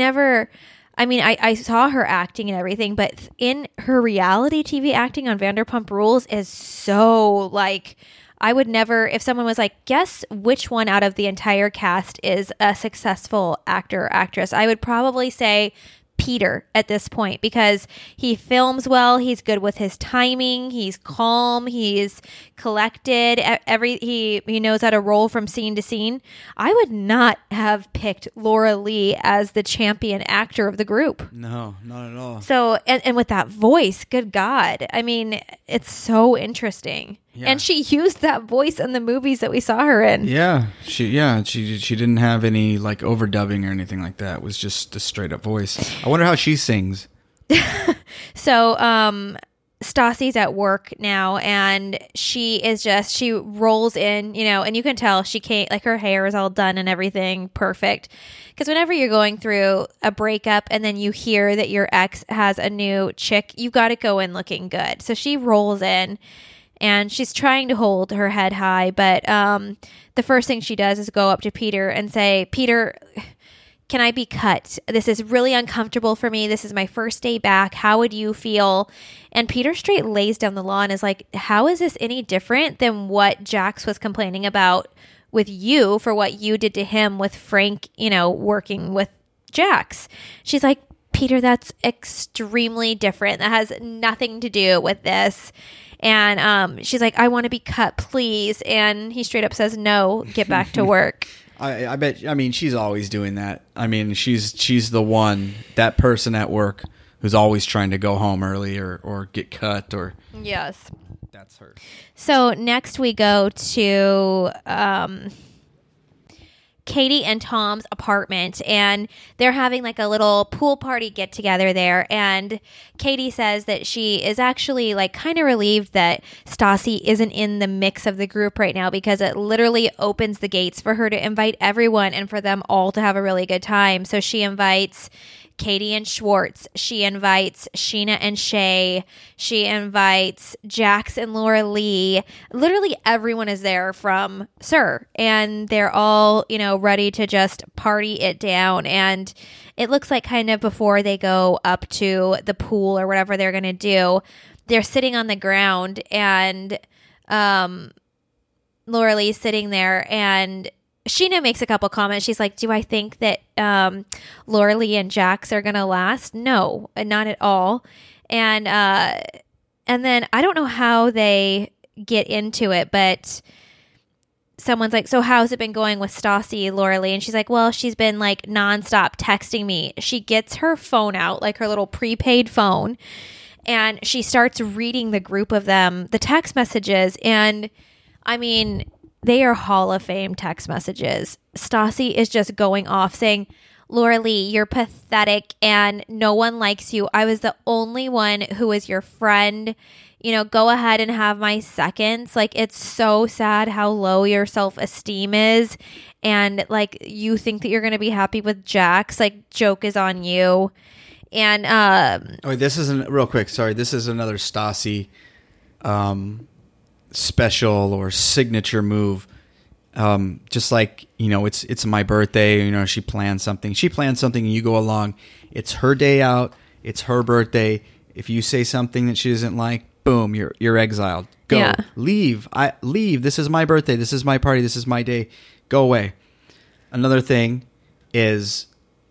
I saw her acting and everything, but in her reality TV acting on Vanderpump Rules is so, like, I would never, if someone was like, guess which one out of the entire cast is a successful actor or actress, I would probably say Peter at this point, because he films well, he's good with his timing, he's calm, he's collected, he knows how to roll from scene to scene. I would not have picked Laura Lee as the champion actor of the group. No, not at all. So, and with that voice, good God, I mean, it's so interesting. Yeah. And she used that voice in the movies that we saw her in. Yeah, she didn't have any like overdubbing or anything like that. It was just a straight up voice. I wonder how she sings. So, Stassi's at work now, and she rolls in, and you can tell she can't, like, her hair is all done and everything perfect. Because whenever you're going through a breakup and then you hear that your ex has a new chick, you got to go in looking good. So she rolls in. And she's trying to hold her head high, but the first thing she does is go up to Peter and say, Peter, can I be cut? This is really uncomfortable for me. This is my first day back. How would you feel? And Peter straight lays down the law and is like, how is this any different than what Jax was complaining about with you for what you did to him with Frank, working with Jax? She's like, Peter, that's extremely different. That has nothing to do with this. And she's like, I want to be cut, please. And he straight up says, no, get back to work. I bet. I mean, she's always doing that. I mean, she's the one, that person at work who's always trying to go home early or get cut or. Yes. That's her. So next we go to Katie and Tom's apartment, and they're having like a little pool party get together there. And Katie says that she is actually like kind of relieved that Stassi isn't in the mix of the group right now, because it literally opens the gates for her to invite everyone and for them all to have a really good time. So she invites Katie and Schwartz. She invites Sheena and Shay. She invites Jax and Laura Lee. Literally everyone is there from SUR, and they're all, ready to just party it down. And it looks like kind of before they go up to the pool or whatever they're going to do, they're sitting on the ground, and Laura Lee's sitting there, and Sheena makes a couple comments. She's like, do I think that Laura Lee and Jax are going to last? No, not at all. And then I don't know how they get into it, but someone's like, so how's it been going with Stassi, Laura Lee? And she's like, well, she's been like nonstop texting me. She gets her phone out, like her little prepaid phone, and she starts reading the group of them, the text messages. And I mean, they are Hall of Fame text messages. Stassi is just going off saying, Laura Lee, you're pathetic and no one likes you. I was the only one who was your friend. Go ahead and have my seconds. Like, it's so sad how low your self-esteem is. And like, you think that you're going to be happy with Jax. Like, joke is on you. And this isn't real quick. Sorry. This is another Stassi special or signature move. just like, it's my birthday, she plans something and you go along. It's her day out. It's her birthday. If you say something that she doesn't like, boom, you're exiled. Go. Yeah. Leave. Leave. This is my birthday. This is my party. This is my day. Go away. Another thing is,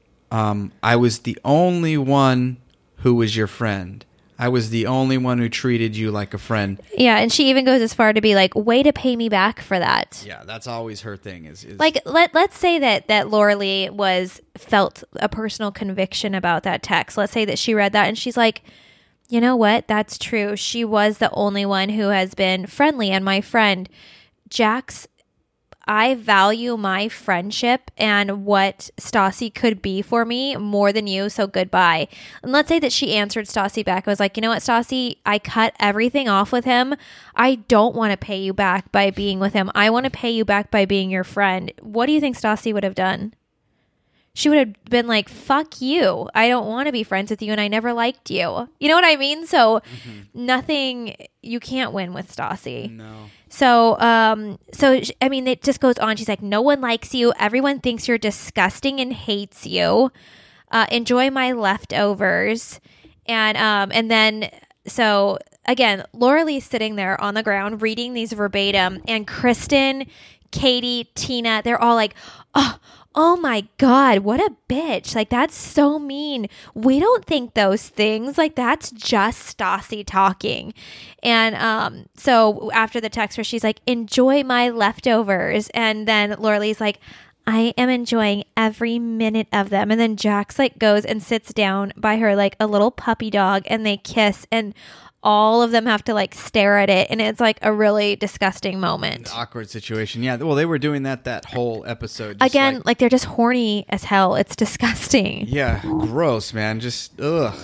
I was the only one who was your friend. I was the only one who treated you like a friend. Yeah, and she even goes as far to be like, way to pay me back for that. Yeah, that's always her thing. Is like, let's say that Laura Lee felt a personal conviction about that text. Let's say that she read that and she's like, you know what? That's true. She was the only one who has been friendly and my friend. Jax, I value my friendship and what Stassi could be for me more than you, so goodbye. And let's say that she answered Stassi back. I was like, you know what, Stassi, I cut everything off with him. I don't want to pay you back by being with him. I want to pay you back by being your friend. What do you think Stassi would have done? She would have been like, fuck you. I don't want to be friends with you and I never liked you. You know what I mean? So nothing, you can't win with Stassi. No. So, I mean, it just goes on. She's like, no one likes you. Everyone thinks you're disgusting and hates you. Enjoy my leftovers. And then, so again, Laura Lee's sitting there on the ground reading these verbatim, and Kristen, Katie, Tina, they're all like, oh my God, what a bitch. Like, that's so mean. We don't think those things. Like, that's just Stassi talking. And so after the text where she's like, enjoy my leftovers. And then Laura Lee's like, I am enjoying every minute of them. And then Jax like goes and sits down by her like a little puppy dog and they kiss, and all of them have to like stare at it, and it's like a really disgusting moment. An awkward situation. Yeah, well, they were doing that whole episode. Again, like they're just horny as hell. It's disgusting. Yeah, gross, man. Just ugh.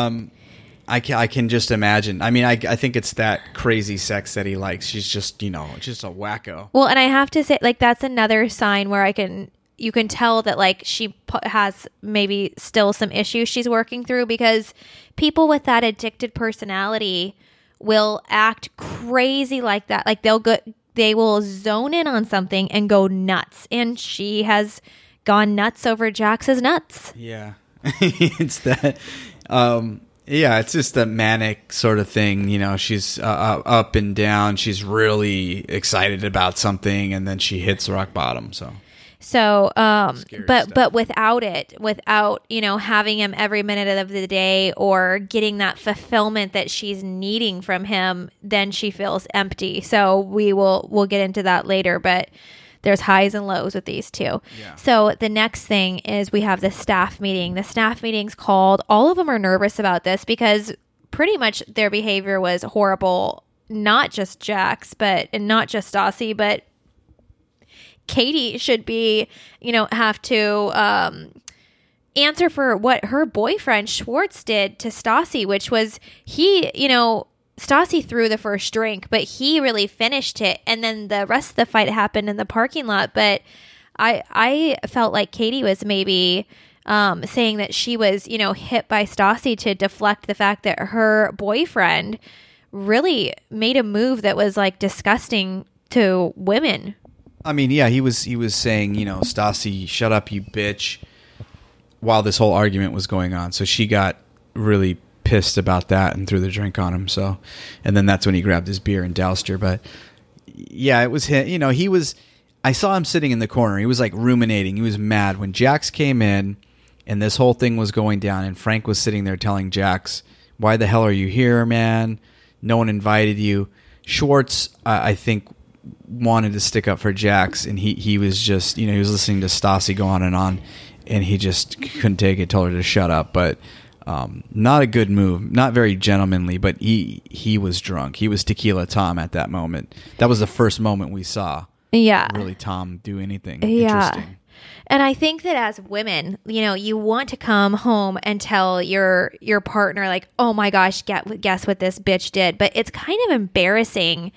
I can just imagine. I mean, I think it's that crazy sex that he likes. She's just, just a wacko. Well, and I have to say, like, that's another sign where you can tell that like she has maybe still some issues she's working through, because people with that addicted personality will act crazy like that. Like they will zone in on something and go nuts. And she has gone nuts over Jax's nuts. Yeah. It's that, yeah, it's just a manic sort of thing. She's up and down. She's really excited about something, and then she hits rock bottom. So, but without having him every minute of the day or getting that fulfillment that she's needing from him, then she feels empty. So we'll get into that later, but there's highs and lows with these two. Yeah. So the next thing is we have the staff meeting. The staff meeting's called. All of them are nervous about this because pretty much their behavior was horrible. Not just Jax, and not just Stassi, but Katie should be, have to answer for what her boyfriend Schwartz did to Stassi, which was Stassi threw the first drink, but he really finished it. And then the rest of the fight happened in the parking lot. But I felt like Katie was maybe saying that she was, hit by Stassi to deflect the fact that her boyfriend really made a move that was like disgusting to women. I mean, yeah, he was saying, Stassi, shut up, you bitch, while this whole argument was going on. So she got really pissed about that and threw the drink on him. So, and then that's when he grabbed his beer and doused her. But yeah, it was him. I saw him sitting in the corner. He was like ruminating. He was mad when Jax came in and this whole thing was going down. And Frank was sitting there telling Jax, why the hell are you here, man? No one invited you. Schwartz, I think, wanted to stick up for Jax, and he was just, he was listening to Stassi go on, and he just couldn't take it, told her to shut up. But not a good move, not very gentlemanly, but he was drunk. He was Tequila Tom at that moment. That was the first moment we saw really Tom do anything interesting. And I think that as women, you want to come home and tell your partner like, oh my gosh, guess what this bitch did. But it's kind of embarrassing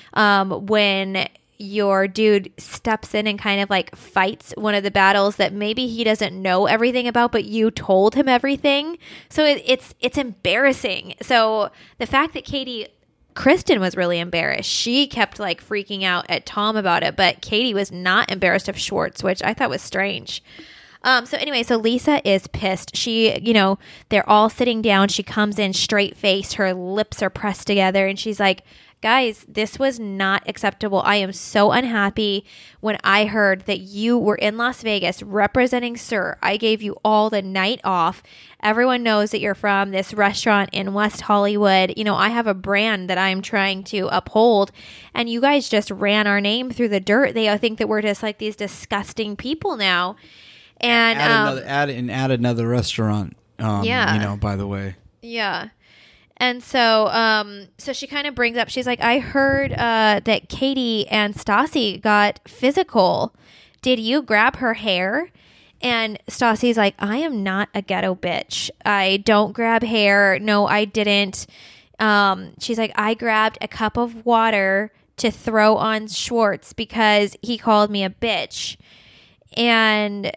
when your dude steps in and kind of like fights one of the battles that maybe he doesn't know everything about, but you told him everything. So it's embarrassing. So the fact that Katie Kristen was really embarrassed. She kept like freaking out at Tom about it, but Katie was not embarrassed of Schwartz, which I thought was strange. So Lisa is pissed. She, they're all sitting down. She comes in straight faced. Her lips are pressed together. And she's like, guys, this was not acceptable. I am so unhappy when I heard that you were in Las Vegas representing SUR. I gave you all the night off. Everyone knows that you're from this restaurant in West Hollywood. I have a brand that I'm trying to uphold. And you guys just ran our name through the dirt. They think that we're just like these disgusting people now. And add another restaurant. By the way. Yeah. And so she kind of brings up, she's like, I heard that Katie and Stassi got physical. Did you grab her hair? And Stassi's like, I am not a ghetto bitch. I don't grab hair. No, I didn't. She's like, I grabbed a cup of water to throw on Schwartz because he called me a bitch. And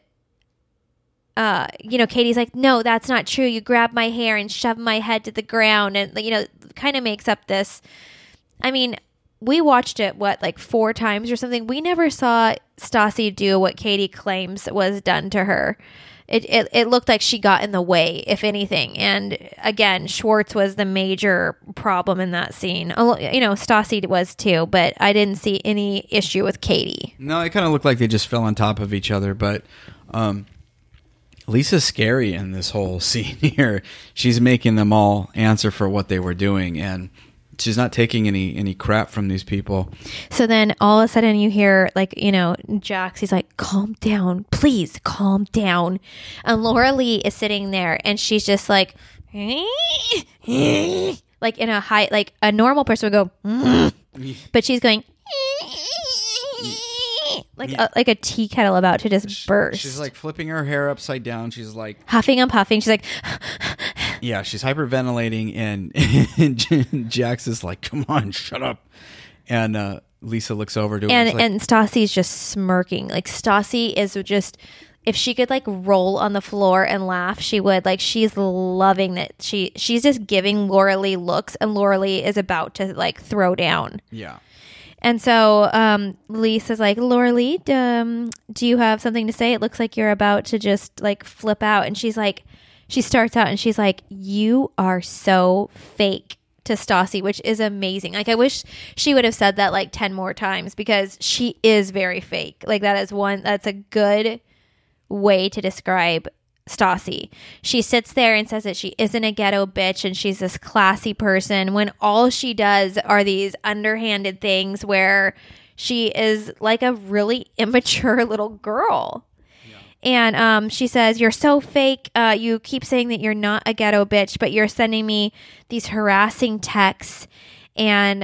Katie's like, no, that's not true. You grabbed my hair and shoved my head to the ground, and kind of makes up this. I mean, we watched it 4 times or something. We never saw Stassi do what Katie claims was done to her. It looked like she got in the way, if anything. And again, Schwartz was the major problem in that scene. Stassi was too, but I didn't see any issue with Katie. No, it kind of looked like they just fell on top of each other, but. Lisa's scary in this whole scene here. She's making them all answer for what they were doing, and she's not taking any crap from these people. So then all of a sudden you hear Jax, he's like, calm down, please calm down. And Laura Lee is sitting there and she's just like in a high, like a normal person would go, but she's going like a tea kettle about to just burst. She's like flipping her hair upside down. She's like huffing and puffing. She's like, yeah, she's hyperventilating, and Jax is like, come on, shut up. And Lisa looks over to her and Stassi's just smirking. Like Stassi is just, if she could like roll on the floor and laugh, she would. Like she's loving that. She's just giving Laura Lee looks, and Laura Lee is about to like throw down. Yeah. And so Lisa's like, Laura Lee, do you have something to say? It looks like you're about to just like flip out. And she's like, she starts out and she's like, you are so fake to Stassi, which is amazing. Like I wish she would have said that like 10 more times because she is very fake. Like that's a good way to describe Stassi. She sits there and says that she isn't a ghetto bitch and she's this classy person when all she does are these underhanded things where she is like a really immature little girl. Yeah. And she says, you're so fake. You keep saying that you're not a ghetto bitch, but you're sending me these harassing texts. And,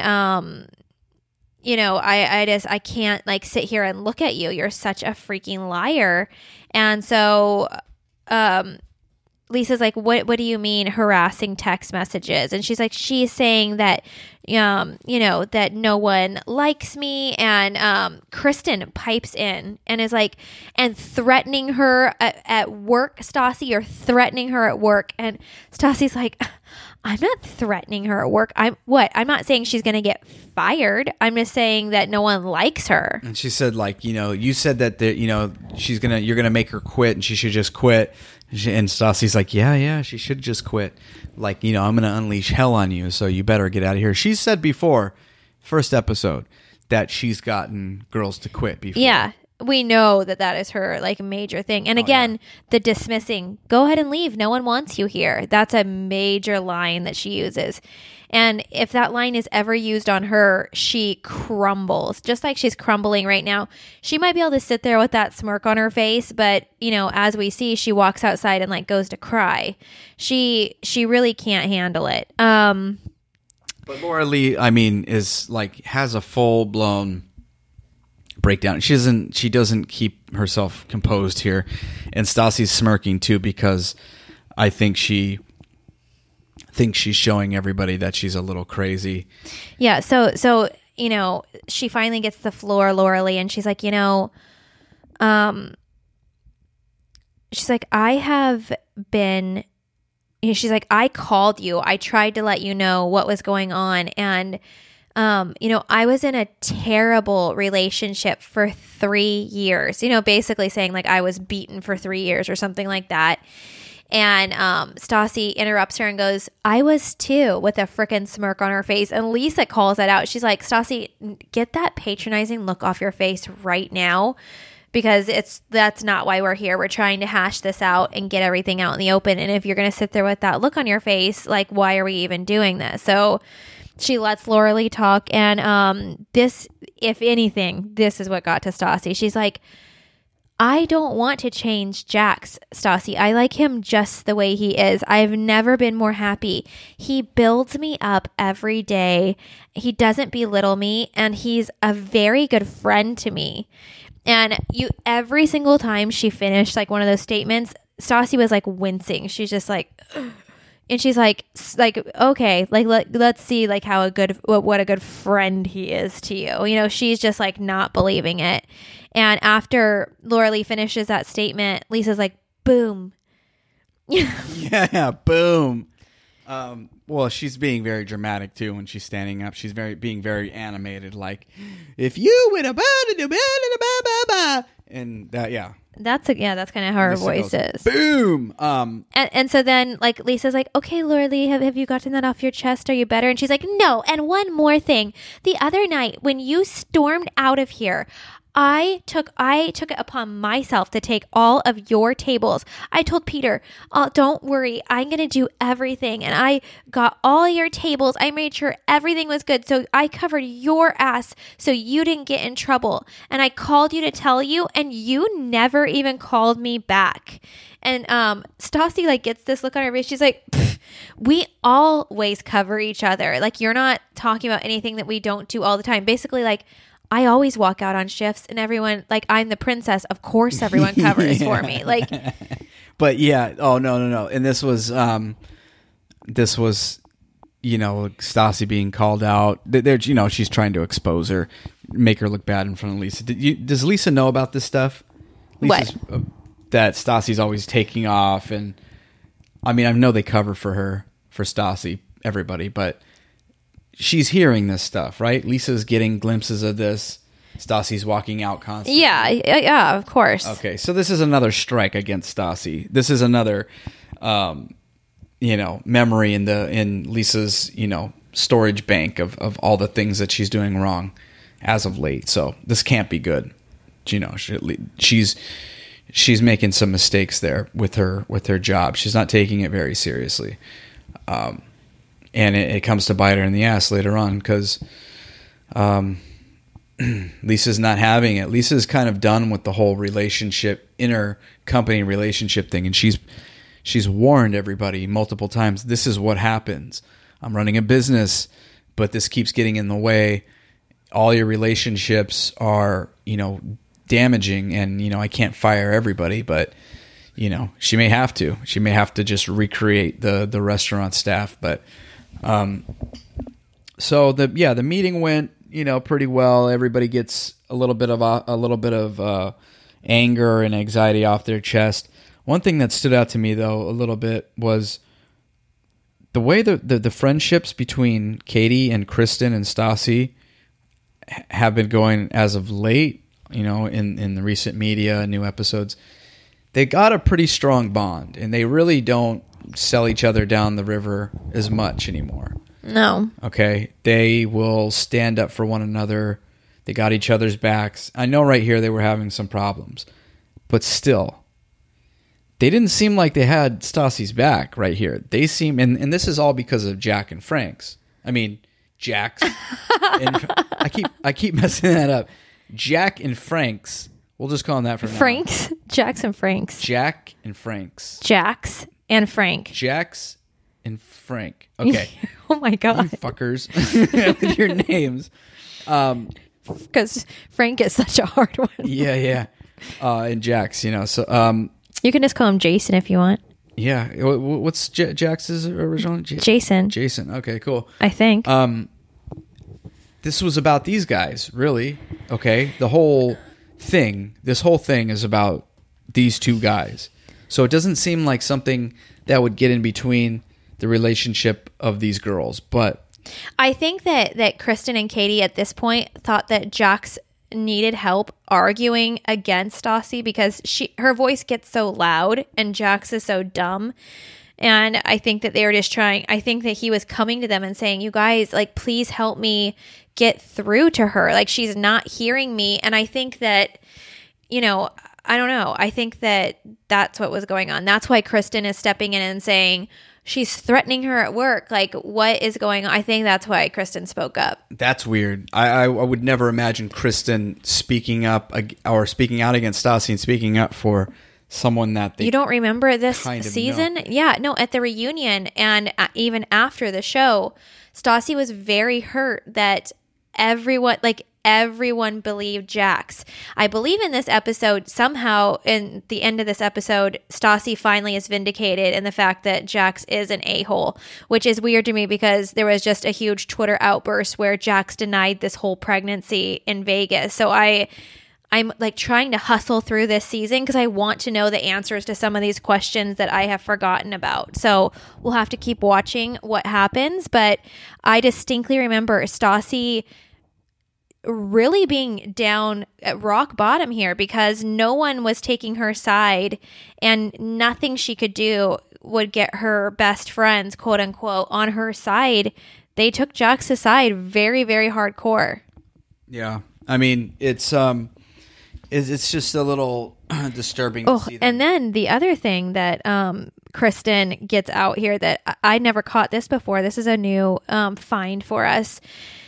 I can't like sit here and look at you. You're such a freaking liar. And so Lisa's like, what do you mean harassing text messages? And she's like, she's saying that, that no one likes me. And Kristen pipes in and is like, and threatening her at work. Stassi, you're threatening her at work. And Stassi's like, I'm not threatening her at work. I'm not saying she's going to get fired. I'm just saying that no one likes her. And she said, like, you said that, you're going to make her quit and she should just quit. And Stassi's like, yeah, she should just quit. Like, I'm going to unleash hell on you, so you better get out of here. She said before, first episode, that she's gotten girls to quit before. Yeah. We know that is her like major thing. And again, the dismissing, go ahead and leave. No one wants you here. That's a major line that she uses. And if that line is ever used on her, she crumbles, just like she's crumbling right now. She might be able to sit there with that smirk on her face, but as we see, she walks outside and like goes to cry. She really can't handle it. But Laura Lee, is like has a full blown breakdown. She doesn't keep herself composed here, and Stassi's smirking too because I think she thinks she's showing everybody that she's a little crazy. Yeah. So she finally gets the floor, Laura Lee, and she's like, she's like, I have been she's like, I called you. I tried to let you know what was going on. And, I was in a terrible relationship for 3 years, basically saying like I was beaten for 3 years or something like that. And Stassi interrupts her and goes, I was too, with a frickin' smirk on her face. And Lisa calls that out. She's like, Stassi, get that patronizing look off your face right now, because that's not why we're here. We're trying to hash this out and get everything out in the open. And if you're going to sit there with that look on your face, like, why are we even doing this? So she lets Laura Lee talk. And this, if anything, this is what got to Stassi. She's like, I don't want to change Jax, Stassi. I like him just the way he is. I've never been more happy. He builds me up every day. He doesn't belittle me, and he's a very good friend to me. And every single time she finished like one of those statements, Stassi was like wincing. She's just like, and she's like, okay, like let's see like what a good friend he is to you. She's just like not believing it. And after Laura Lee finishes that statement, Lisa's like, boom. Yeah, boom. Well, she's being very dramatic too when she's standing up. She's being very animated, like, if you win a and that, yeah. That's kind of how her voice is. Boom. And so then like Lisa's like, okay, Laura Lee, have you gotten that off your chest? Are you better? And she's like, no. And one more thing. The other night when you stormed out of here, I took it upon myself to take all of your tables. I told Peter, don't worry, I'm going to do everything. And I got all your tables. I made sure everything was good. So I covered your ass so you didn't get in trouble. And I called you to tell you, and you never even called me back. And Stassi like gets this look on her face. She's like, we always cover each other. Like, you're not talking about anything that we don't do all the time. Basically, like, I always walk out on shifts and everyone, like, I'm the princess. Of course everyone covers for me. Like, but yeah. Oh, no. And this was, Stassi being called out. She's trying to expose her, make her look bad in front of Lisa. Does Lisa know about this stuff? What? That Stassi's always taking off. And I mean, I know they cover for Stassi, everybody, but she's hearing this stuff, right? Lisa's getting glimpses of this. Stassi's walking out constantly. Yeah, of course. Okay, so this is another strike against Stassi. This is another, memory in Lisa's, storage bank of all the things that she's doing wrong as of late. So this can't be good. She's making some mistakes there with her job. She's not taking it very seriously. And it comes to bite her in the ass later on because Lisa's not having it. Lisa's kind of done with the whole relationship, inner company relationship thing. And she's warned everybody multiple times, this is what happens. I'm running a business, but this keeps getting in the way. All your relationships are, damaging, and, I can't fire everybody, but, she may have to. She may have to just recreate the restaurant staff, but... So the meeting went, pretty well. Everybody gets a little bit of anger and anxiety off their chest. One thing that stood out to me though a little bit was the way the friendships between Katie and Kristen and Stassi have been going as of late, in the recent media, new episodes. They got a pretty strong bond, and they really don't sell each other down the river as much anymore. No. Okay. They will stand up for one another. They got each other's backs. I know right here they were having some problems, but still, they didn't seem like they had Stassi's back right here. They seem, and this is all because of Jack and Frank's. I mean, Jack's. I keep messing that up. Jack and Frank's. We'll just call them that for now. Frank's? Jack's and Frank's. Jack and Frank's. Jack's and Frank. Jack's and Frank. Okay. Oh my God. You fuckers. With your names. Because Frank is such a hard one. Yeah. And Jax, so... you can just call him Jason if you want. Yeah. What's Jax's original? Jason. Jason. Okay, cool. I think. This was about these guys, really. Okay? This whole thing is about these two guys. So it doesn't seem like something that would get in between the relationship of these girls. But I think that Kristen and Katie at this point thought that Jax needed help arguing against Stassi because her voice gets so loud and Jax is so dumb. And I think that they were just I think that he was coming to them and saying, you guys, like, please help me get through to her. Like, she's not hearing me. And I think that, you know, I don't know. I think that that's what was going on. That's why Kristen is stepping in and saying she's threatening her at work. Like, what is going on? I think that's why Kristen spoke up. That's weird. I would never imagine Kristen speaking up or speaking out against Stassi and speaking up for someone that they you don't remember this kind of season? know. Yeah, no, at the reunion and even after the show, Stassi was very hurt that everyone believed Jax. I believe in this episode, somehow in the end of this episode, Stassi finally is vindicated in the fact that Jax is an a-hole, which is weird to me because there was just a huge Twitter outburst where Jax denied this whole pregnancy in Vegas. So I'm like trying to hustle through this season because I want to know the answers to some of these questions that I have forgotten about. So we'll have to keep watching what happens. But I distinctly remember Stassi really being down at rock bottom here because no one was taking her side and nothing she could do would get her best friends, quote unquote, on her side. They took Jax's side very, very hardcore. Yeah. I mean, it's just a little disturbing to see that. And then the other thing that Kristen gets out here that I never caught this before. This is a new find for us.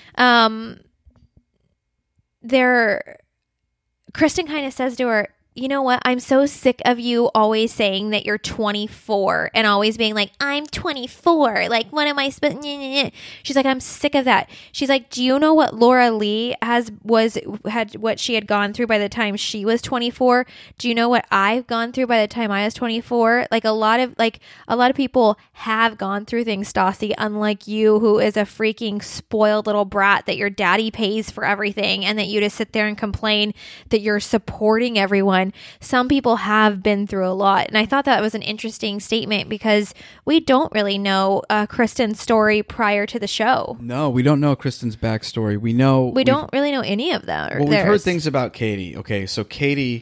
Kristen kind of says to her, you know what? I'm so sick of you always saying that you're 24 and always being like, I'm 24. Like, what am I supposed? She's like, I'm sick of that. She's like, do you know what Laura Lee had what she had gone through by the time she was 24? Do you know what I've gone through by the time I was 24? Like a lot of people have gone through things, Stassi, unlike you, who is a freaking spoiled little brat that your daddy pays for everything and that you just sit there and complain that you're supporting everyone. Some people have been through a lot. And I thought that was an interesting statement because we don't really know Kristen's story prior to the show. No, we don't know Kristen's backstory. We don't really know any of that. Well, we've heard things about Katie. Okay, so Katie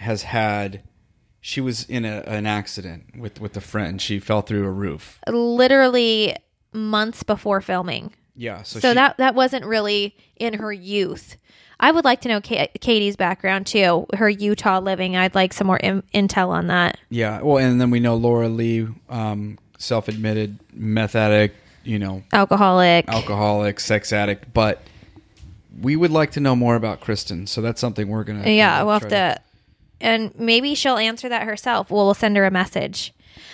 she was in an accident with a friend. She fell through a roof. Literally months before filming. Yeah. So that wasn't really in her youth. I would like to know Katie's background too, her Utah living. I'd like some more intel on that. Yeah. Well, and then we know Laura Lee, self-admitted meth addict, alcoholic, sex addict. But we would like to know more about Kristen. So that's something we're going to. Yeah, we'll have to. And maybe she'll answer that herself. We'll send her a message.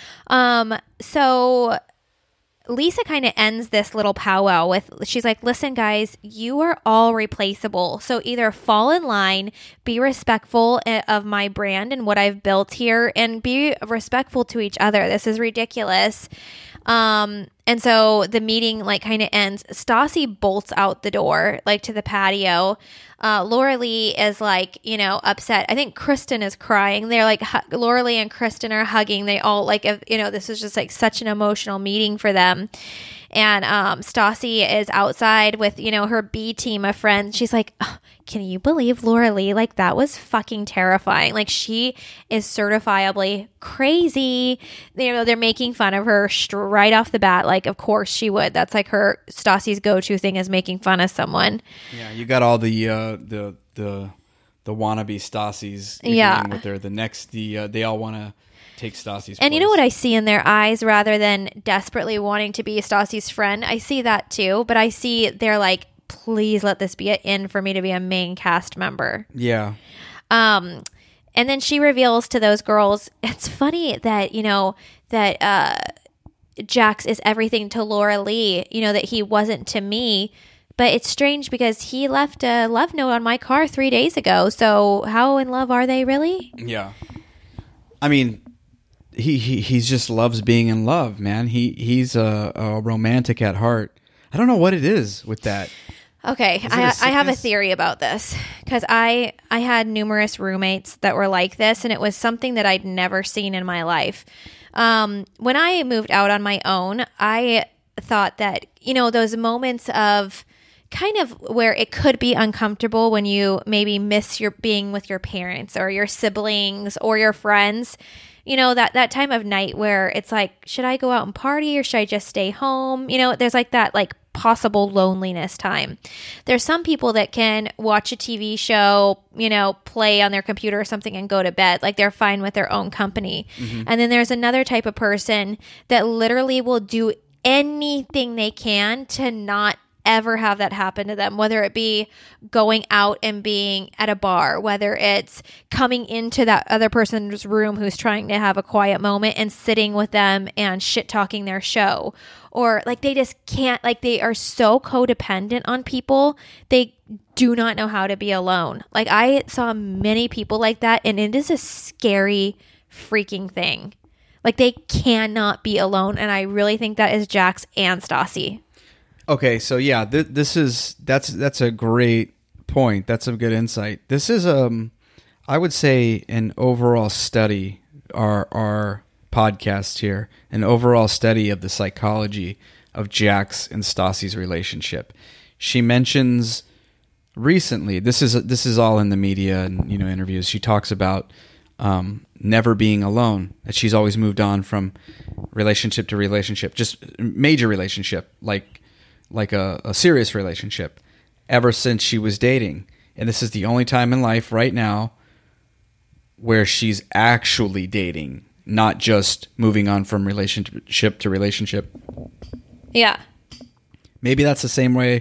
So Lisa kind of ends this little powwow with, she's like, listen, guys, you are all replaceable. So either fall in line, be respectful of my brand and what I've built here, and be respectful to each other. This is ridiculous. And so the meeting kind of ends. Stassi bolts out the door, to the patio. Laura Lee is upset. I think Kristen is crying. They're Laura Lee and Kristen are hugging. They all this is just such an emotional meeting for them. And Stassi is outside with, her B team of friends. She's like, oh, can you believe Laura Lee? That was fucking terrifying. She is certifiably crazy. They're making fun of her right off the bat. Of course she would. That's her Stassi's go-to thing is making fun of someone. Yeah, you got all the wannabe Stassis with her. They all want to take Stassi's And place. you know what I see in their eyes rather than desperately wanting to be Stassi's friend? I see that too, but I see they're please let this be an in for me to be a main cast member. Yeah. And then she reveals to those girls, it's funny that, that Jax is everything to Laura Lee, that he wasn't to me. But it's strange because he left a love note on my car 3 days ago. So how in love are they really? Yeah. I mean, he just loves being in love, man. He's a romantic at heart. I don't know what it is with that. Okay, I have a theory about this because I had numerous roommates that were like this, and it was something that I'd never seen in my life. When I moved out on my own, I thought that, those moments of kind of where it could be uncomfortable when you maybe miss your being with your parents or your siblings or your friends, that time of night where it's like, should I go out and party or should I just stay home? There's like that possible loneliness time. There's some people that can watch a TV show, play on their computer or something and go to bed. Like they're fine with their own company. Mm-hmm. And then there's another type of person that literally will do anything they can to not ever have that happen to them, whether it be going out and being at a bar, whether it's coming into that other person's room who's trying to have a quiet moment and sitting with them and shit talking their show, or they just can't, they are so codependent on people. They do not know how to be alone. I saw many people like that, and it is a scary freaking thing. They cannot be alone. And I really think that is Jax and Stassi. Okay, so yeah, that's a great point. That's some good insight. This is I would say an overall study, our podcast here, an overall study of the psychology of Jax and Stassi's relationship. She mentions recently, this is all in the media and interviews. She talks about never being alone, that she's always moved on from relationship to relationship, just major relationship, like a serious relationship, ever since she was dating. And this is the only time in life right now where she's actually dating, not just moving on from relationship to relationship. Yeah. Maybe that's the same way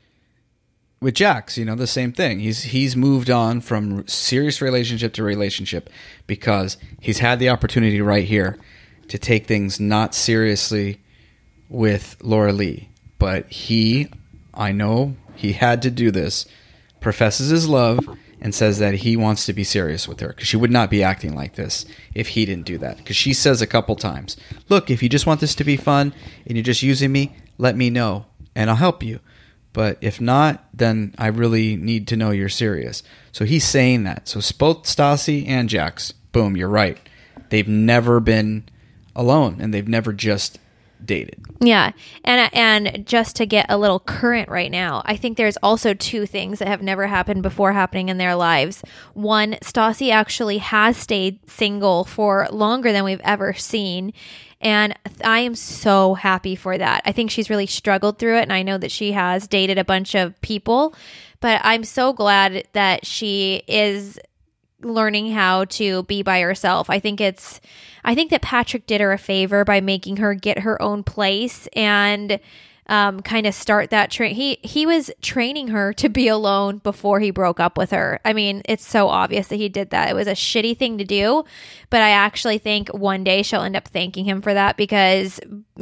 with Jax, the same thing. He's moved on from serious relationship to relationship because he's had the opportunity right here to take things not seriously with Laura Lee. But I know he had to do this, professes his love, and says that he wants to be serious with her because she would not be acting like this if he didn't do that. Because she says a couple times, look, if you just want this to be fun and you're just using me, let me know and I'll help you. But if not, then I really need to know you're serious. So he's saying that. So both Stassi and Jax, boom, you're right. They've never been alone and they've never just dated. Yeah. And just to get a little current right now, I think there's also two things that have never happened before happening in their lives. One, Stassi actually has stayed single for longer than we've ever seen. And I am so happy for that. I think she's really struggled through it. And I know that she has dated a bunch of people, but I'm so glad that she is learning how to be by herself. I think that Patrick did her a favor by making her get her own place and kind of start that train. He was training her to be alone before he broke up with her. I mean, it's so obvious that he did that. It was a shitty thing to do, but I actually think one day she'll end up thanking him for that because,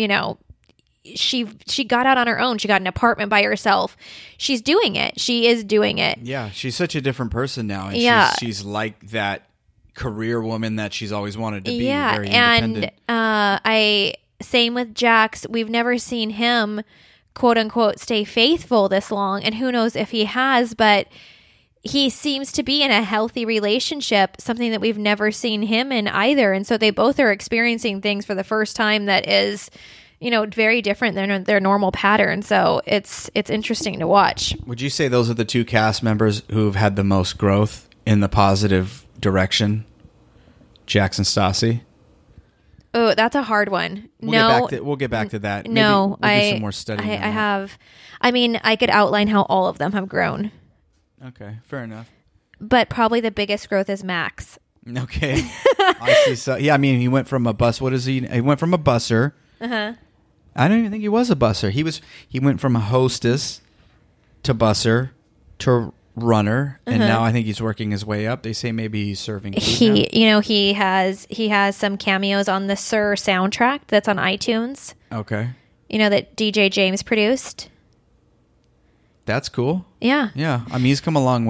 she got out on her own. She got an apartment by herself. She's doing it. She is doing it. Yeah, she's such a different person now. And she's like that career woman that she's always wanted to be. Yeah, very independent. And same with Jax. We've never seen him, quote unquote, stay faithful this long. And who knows if he has, but he seems to be in a healthy relationship, something that we've never seen him in either. And so they both are experiencing things for the first time that is, very different than their normal pattern. So it's interesting to watch. Would you say those are the two cast members who've had the most growth in the positive direction? Jax and Stassi? Oh, that's a hard one. We'll get back to that. No, Maybe we'll do some more studying. I could outline how all of them have grown. Okay, fair enough. But probably the biggest growth is Max. Okay. I see. So, yeah, I mean, he went from a bus. What is he? He went from a busser. Uh-huh. I don't even think he was a busser. He went from a hostess to busser to runner, and now I think he's working his way up. They say maybe he's serving food now. He has some cameos on the Sir soundtrack that's on iTunes. Okay. That DJ James produced. That's cool. Yeah. Yeah. I mean, he's come a long way.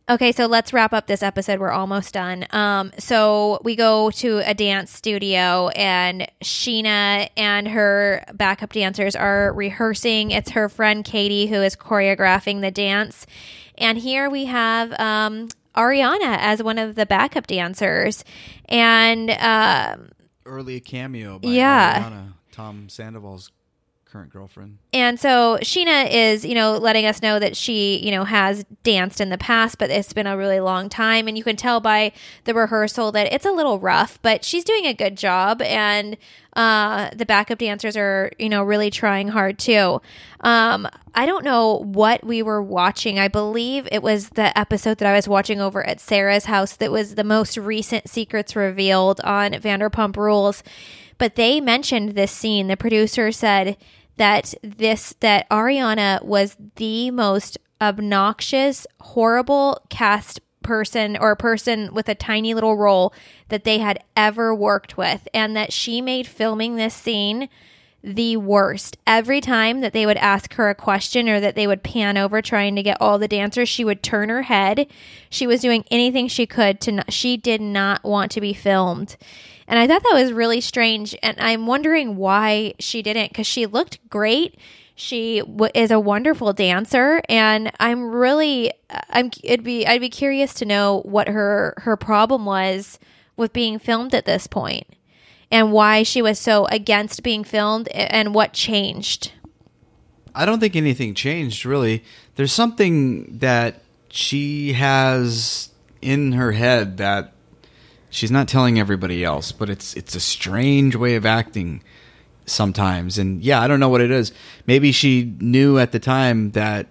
Okay, so let's wrap up this episode. We're almost done. So we go to a dance studio, and Sheena and her backup dancers are rehearsing. It's her friend Katie who is choreographing the dance. And here we have Ariana as one of the backup dancers. And Early a cameo by Yeah. Ariana, Tom Sandoval's current girlfriend. And so Sheena is, letting us know that she, has danced in the past, but it's been a really long time. And you can tell by the rehearsal that it's a little rough, but she's doing a good job. And the backup dancers are, really trying hard too. I don't know what we were watching. I believe it was the episode that I was watching over at Sarah's house that was the most recent Secrets Revealed on Vanderpump Rules. But they mentioned this scene. The producer said that Ariana was the most obnoxious, horrible cast person or person with a tiny little role that they had ever worked with, and that she made filming this scene the worst. Every time that they would ask her a question or that they would pan over trying to get all the dancers, she would turn her head. She was doing anything she could to she did not want to be filmed. And I thought that was really strange. And I'm wondering why she didn't, because she looked great. She is a wonderful dancer. And I'd be curious to know what her problem was with being filmed at this point and why she was so against being filmed and what changed. I don't think anything changed, really. There's something that she has in her head that she's not telling everybody else, but it's a strange way of acting sometimes. And yeah, I don't know what it is. Maybe she knew at the time that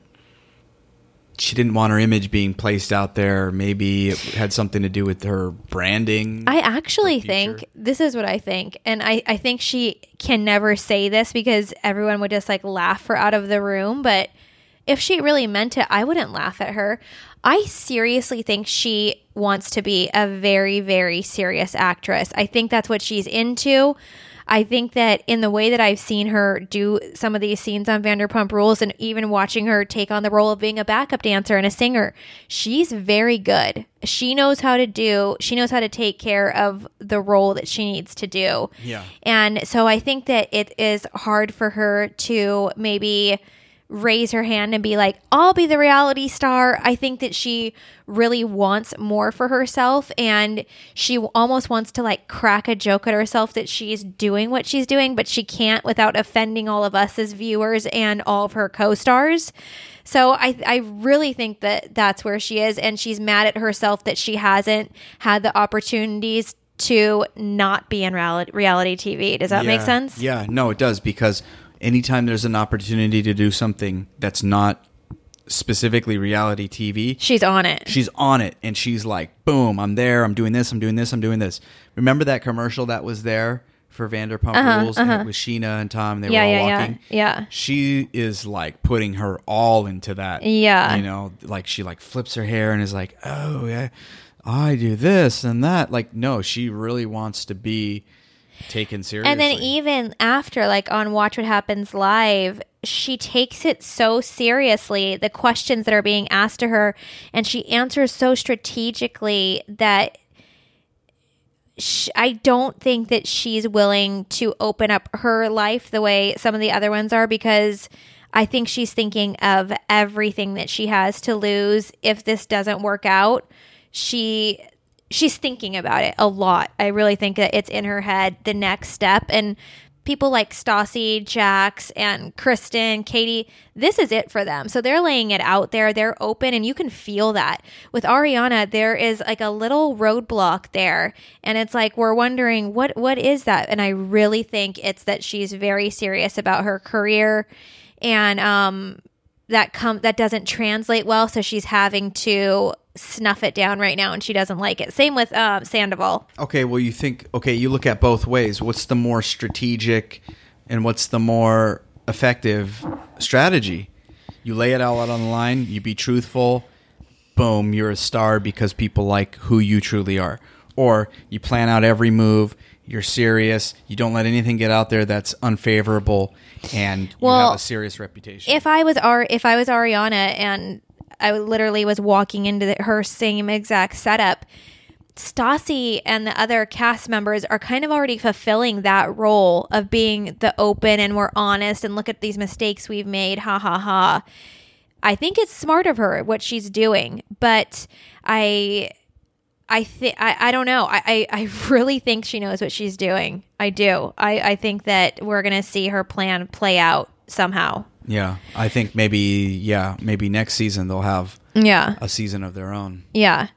she didn't want her image being placed out there. Maybe it had something to do with her branding. I actually think, this is what I think, and I think she can never say this because everyone would just laugh her out of the room, but if she really meant it, I wouldn't laugh at her. I seriously think she wants to be a very, very serious actress. I think that's what she's into. I think that in the way that I've seen her do some of these scenes on Vanderpump Rules and even watching her take on the role of being a backup dancer and a singer, she's very good. She knows how to take care of the role that she needs to do. Yeah. And so I think that it is hard for her to maybe raise her hand and be like, I'll be the reality star. I think that she really wants more for herself, and she almost wants to crack a joke at herself that she's doing what she's doing, but she can't without offending all of us as viewers and all of her co-stars. So I really think that that's where she is, and she's mad at herself that she hasn't had the opportunities to not be in reality TV. Does that make sense? Yeah, no, it does, because anytime there's an opportunity to do something that's not specifically reality TV, she's on it. She's on it, and she's like, boom, I'm there, I'm doing this, I'm doing this, I'm doing this. Remember that commercial that was there for Vanderpump Rules? And it was Sheena and Tom, they were all walking? Yeah. She is putting her all into that. Yeah. She flips her hair and is like, oh, yeah, I do this and that. No, she really wants to be taken seriously. And then even after, on Watch What Happens Live, she takes it so seriously, the questions that are being asked to her, and she answers so strategically that I don't think that she's willing to open up her life the way some of the other ones are, because I think she's thinking of everything that she has to lose if this doesn't work out. She's thinking about it a lot. I really think that it's in her head, the next step. And people like Stassi, Jax, and Kristen, Katie, this is it for them. So they're laying it out there. They're open, and you can feel that. With Ariana, there is a little roadblock there. And it's we're wondering, what is that? And I really think it's that she's very serious about her career. And that doesn't translate well. So she's having to snuff it down right now, and she doesn't like it. Same with Sandoval. Okay, well, you look at both ways. What's the more strategic and what's the more effective strategy? You lay it all out on the line, you be truthful, boom, you're a star because people like who you truly are. Or you plan out every move, you're serious, you don't let anything get out there that's unfavorable, and you have a serious reputation. If I was Ariana and I literally was walking into her same exact setup. Stassi and the other cast members are kind of already fulfilling that role of being the open and we're honest and look at these mistakes we've made. Ha ha ha. I think it's smart of her what she's doing, but I don't know. I really think she knows what she's doing. I do. I think that we're going to see her plan play out somehow. Yeah. I think maybe next season they'll have a season of their own. Yeah.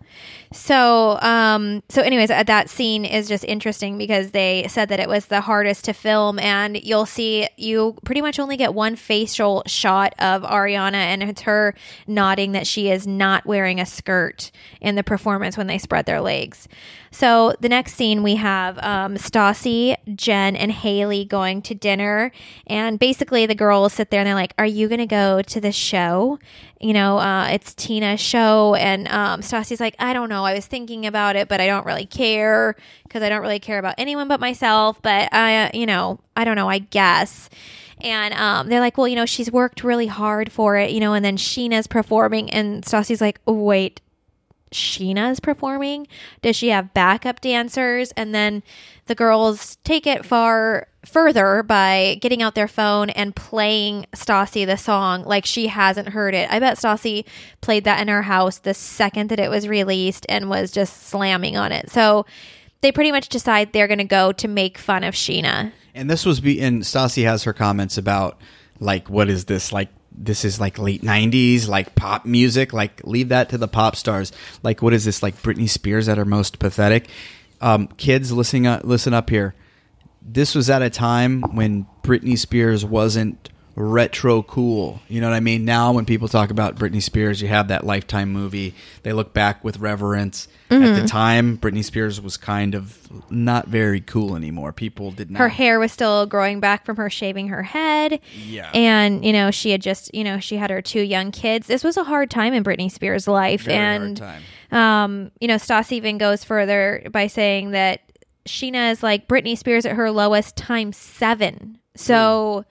So anyways, that scene is just interesting because they said that it was the hardest to film, and you pretty much only get one facial shot of Ariana, and it's her nodding that she is not wearing a skirt in the performance when they spread their legs. So the next scene we have Stassi, Jen, and Haley going to dinner, and basically the girls sit there and they're like, "Are you going to go to the show? You know, it's Tina's show." And Stassi's like, "I don't know. I was thinking about it, but I don't really care because I don't really care about anyone but myself. But I don't know. I guess." And they're like, "Well, she's worked really hard for it, And then Scheana's performing, and Stassi's like, "Oh, wait. Scheana's performing? Does she have backup dancers?" And then the girls take it further by getting out their phone and playing Stassi the song like she hasn't heard it. I bet Stassi played that in her house the second that it was released and was just slamming on it. So they pretty much decide they're going to go to make fun of Scheana. And this was and Stassi has her comments about like, what is this? Like, this is like late 90s, like pop music, like leave that to the pop stars. Like, what is this? Like Britney Spears at her most pathetic. Kids, listen up here. This was at a time when Britney Spears wasn't retro cool. You know what I mean? Now when people talk about Britney Spears, you have that Lifetime movie. They look back with reverence. Mm-hmm. At the time, Britney Spears was kind of not very cool anymore. People did not. Her hair was still growing back from her shaving her head. Yeah. And, she had just, she had her 2 young kids. This was a hard time in Britney Spears' life. Very hard time. Stassi even goes further by saying that Scheana is like Britney Spears at her lowest times 7. So,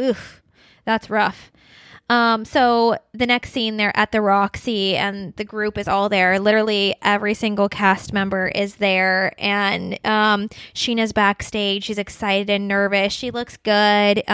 that's rough. So the next scene, they're at the Roxy and the group is all there. Literally every single cast member is there. And Scheana's backstage. She's excited and nervous. She looks good.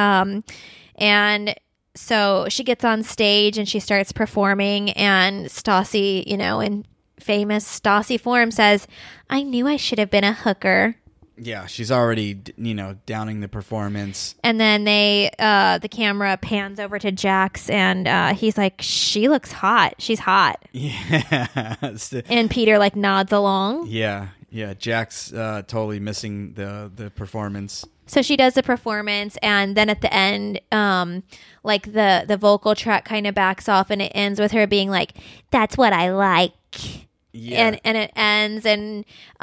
And so she gets on stage and she starts performing. And Stassi, in famous Stassi form says, "I knew I should have been a hooker." Yeah, she's already, downing the performance. And then the camera pans over to Jax, and he's like, "She looks hot. She's hot." Yeah. And Peter nods along. Yeah. Jax totally missing the performance. So she does the performance, and then at the end, the vocal track kind of backs off, and it ends with her being like, "That's what I like." Yeah. And it ends, and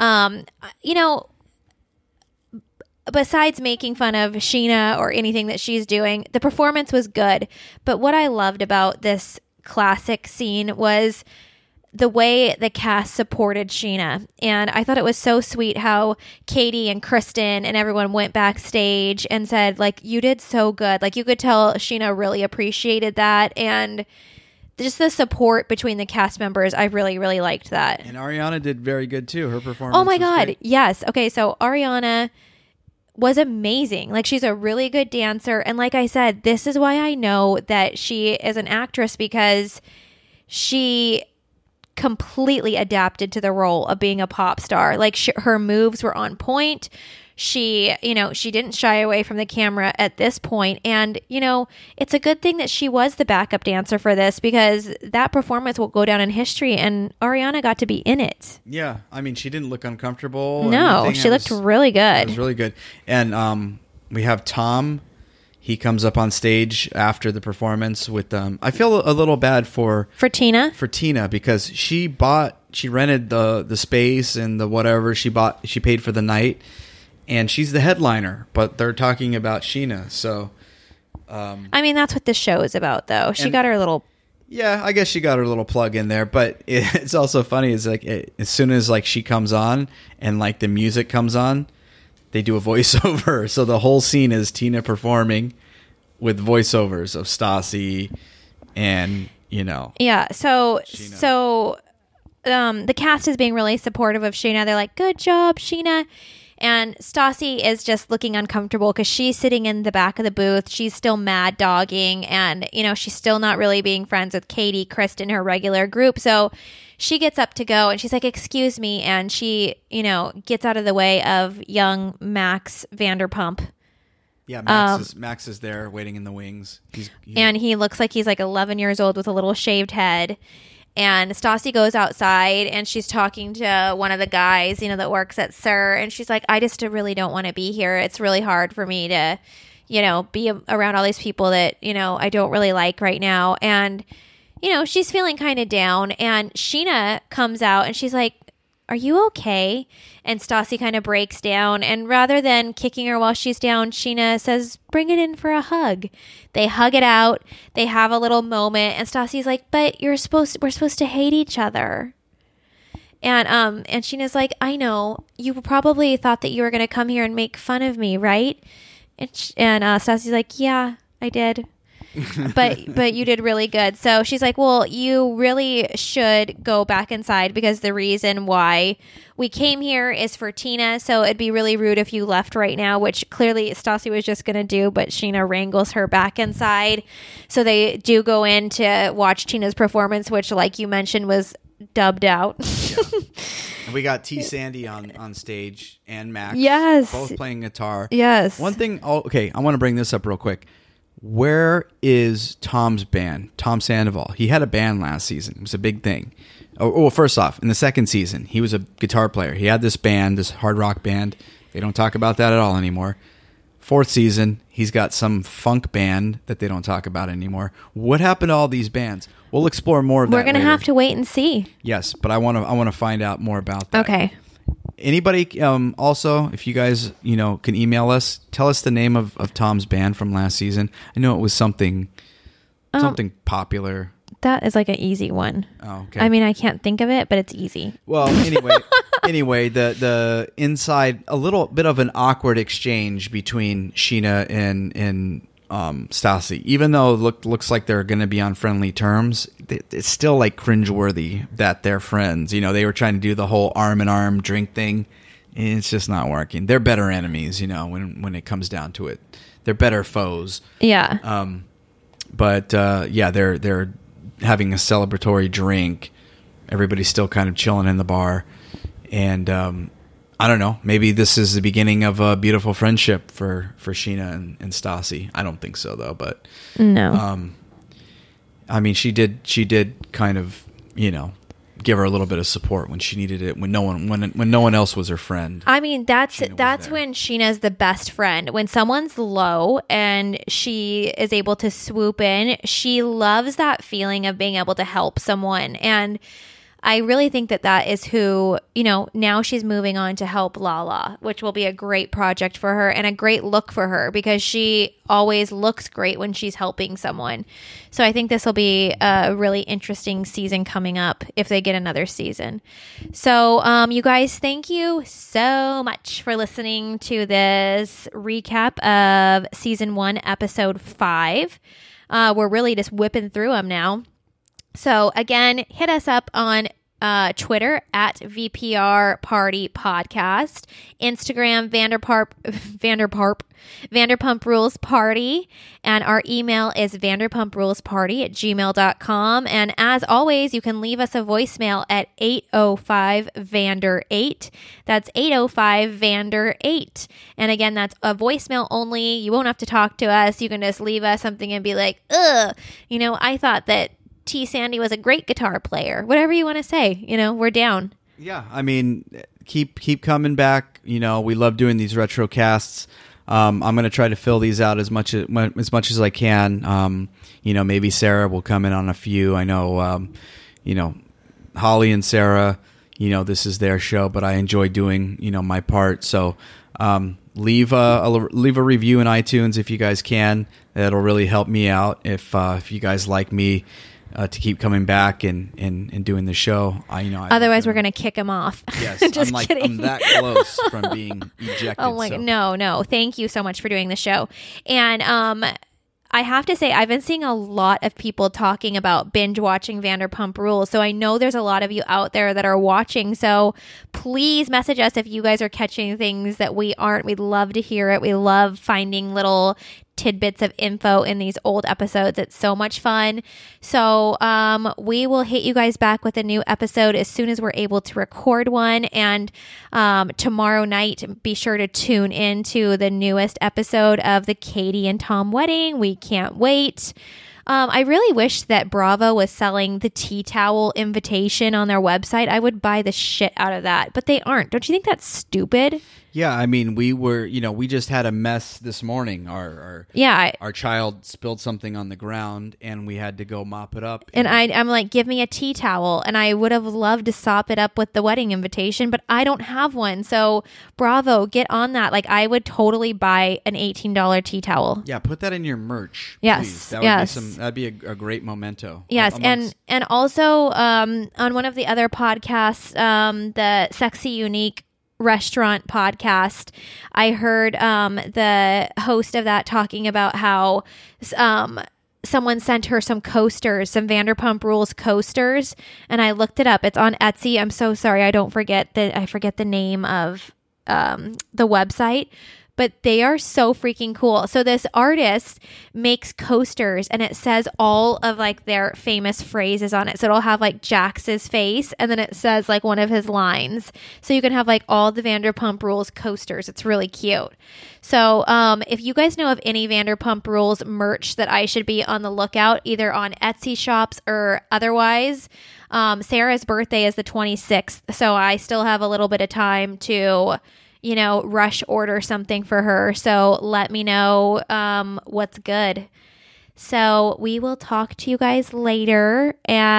besides making fun of Scheana or anything that she's doing, the performance was good. But what I loved about this classic scene was the way the cast supported Scheana. And I thought it was so sweet how Katie and Kristen and everyone went backstage and said, "You did so good." You could tell Scheana really appreciated that. And just the support between the cast members, I really, really liked that. And Ariana did very good too. Her performance. Oh my God. Great. Yes. Okay. So Ariana was amazing. She's a really good dancer. And like I said, this is why I know that she is an actress, because she completely adapted to the role of being a pop star. Her moves were on point. She didn't shy away from the camera at this point. And, it's a good thing that she was the backup dancer for this, because that performance will go down in history, and Ariana got to be in it. Yeah. I mean, she didn't look uncomfortable. No, she looked really good. It was really good. And we have Tom. He comes up on stage after the performance with I feel a little bad for Tina. For Tina, because she rented the space and the whatever she paid for the night. And she's the headliner, but they're talking about Scheana. So, that's what this show is about, though. She got her little. Yeah, I guess she got her little plug in there. But it's also funny. It's as soon as she comes on and the music comes on, they do a voiceover. So the whole scene is Tina performing with voiceovers of Stassi and you know. Yeah. So Sheena. the cast is being really supportive of Sheena. They're like, "Good job, Sheena." And Stassi is just looking uncomfortable because she's sitting in the back of the booth. She's still mad dogging, and she's still not really being friends with Katie, Kristen, her regular group. So she gets up to go, and she's like, "Excuse me," and she, gets out of the way of young Max Vanderpump. Yeah, Max is there waiting in the wings. And he looks like he's like 11 years old with a little shaved head. And Stassi goes outside and she's talking to one of the guys, that works at SUR. And she's like, "I just really don't want to be here. It's really hard for me to, be around all these people that, I don't really like right now." And, she's feeling kind of down. And Sheena comes out and she's like, "Are you okay?" And Stassi kind of breaks down. And rather than kicking her while she's down, Sheena says, "Bring it in for a hug." They hug it out. They have a little moment. And Stassi's like, "But we're supposed to hate each other." And Sheena's like, "I know. You probably thought that you were going to come here and make fun of me, right?" And Stassi's like, "Yeah, I did." but you did really good. So she's like, "Well, you really should go back inside because the reason why we came here is for Tina. So it'd be really rude if you left right now," which clearly Stassi was just going to do, but Sheena wrangles her back inside. So they do go in to watch Tina's performance, which, like you mentioned, was dubbed out. Yeah. And we got T. Sandy on stage and Max. Yes. Both playing guitar. Yes. One thing, I want to bring this up real quick. Where is Tom's band? Tom Sandoval. He had a band last season. It was a big thing. Oh, first off, in the second season, he was a guitar player. He had this band, this hard rock band. They don't talk about that at all anymore. Fourth season, he's got some funk band that they don't talk about anymore. What happened to all these bands? We'll explore more of that. We're going to have to wait and see. Yes, but I want to find out more about that. Okay. Anybody also, if you guys, can email us, tell us the name of Tom's band from last season. I know it was something popular. That is like an easy one. Oh, okay. I mean, I can't think of it, but it's easy. Well, anyway, the inside, a little bit of an awkward exchange between Sheena and Stassi. Even though it looks like they're going to be on friendly terms, it's still like cringeworthy that they're friends. They were trying to do the whole arm in arm drink thing, and it's just not working. They're better enemies, when it comes down to it. They're better foes. Yeah. But they're having a celebratory drink. Everybody's still kind of chilling in the bar, and I don't know. Maybe this is the beginning of a beautiful friendship for Sheena and Stassi. I don't think so though, but no. I mean, she did kind of, give her a little bit of support when she needed it, when no one else was her friend. I mean, that's when Sheena's the best friend. When someone's low and she is able to swoop in, she loves that feeling of being able to help someone. And I really think that is who, now she's moving on to help Lala, which will be a great project for her and a great look for her because she always looks great when she's helping someone. So I think this will be a really interesting season coming up if they get another season. So you guys, thank you so much for listening to this recap of season 1, episode 5. We're really just whipping through them now. So again, hit us up on Twitter at VPR Party Podcast, Instagram Vanderpump Rules Party, and our email is vanderpumprulesparty@gmail.com. And as always, you can leave us a voicemail at 805-VANDER8. That's 805-VANDER8. And again, that's a voicemail only. You won't have to talk to us. You can just leave us something and be like, I thought that T. Sandy was a great guitar player. Whatever you want to say, we're down. Yeah, I mean, keep coming back. We love doing these retro casts. I'm going to try to fill these out as much as I can. Maybe Sarah will come in on a few. I know, Holly and Sarah, this is their show, but I enjoy doing, my part. So leave a review in iTunes if you guys can. That'll really help me out if you guys like me. To keep coming back and doing the show. Otherwise, we're going to kick him off. Yes, Just kidding. I'm that close from being ejected. Oh my God. No. Thank you so much for doing the show. And I have to say, I've been seeing a lot of people talking about binge watching Vanderpump Rules. So I know there's a lot of you out there that are watching. So please message us if you guys are catching things that we aren't. We'd love to hear it. We love finding little tidbits of info in these old episodes. It's so much fun. So we will hit you guys back with a new episode as soon as we're able to record one. And tomorrow night, be sure to tune into the newest episode of the Katie and Tom wedding. We can't wait. I really wish that Bravo was selling the tea towel invitation on their website. I would buy the shit out of that, but they aren't. Don't you think that's stupid? Yeah, I mean, we just had a mess this morning. Our child spilled something on the ground, and we had to go mop it up. And I'm like, give me a tea towel, and I would have loved to sop it up with the wedding invitation, but I don't have one. So Bravo, get on that. Like, I would totally buy an $18 tea towel. Yeah, put that in your merch. Yes, please. That'd be a great memento. Yes, and also on one of the other podcasts, the Sexy Unique restaurant podcast, I heard the host of that talking about how someone sent her some coasters, some Vanderpump Rules coasters, and I looked it up. It's on Etsy. I'm so sorry, I forget the name of the website, but they are so freaking cool. So this artist makes coasters, and it says all of like their famous phrases on it. So it'll have like Jax's face, and then it says like one of his lines. So you can have like all the Vanderpump Rules coasters. It's really cute. So if you guys know of any Vanderpump Rules merch that I should be on the lookout, either on Etsy shops or otherwise, Sarah's birthday is the 26th. So I still have a little bit of time to rush order something for her. So let me know what's good. So we will talk to you guys later,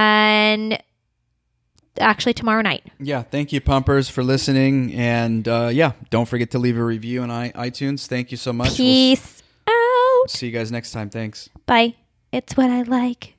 and actually tomorrow night. Yeah, thank you, Pumpers, for listening. And don't forget to leave a review on iTunes. Thank you so much. Peace out. See you guys next time. Thanks. Bye. It's what I like.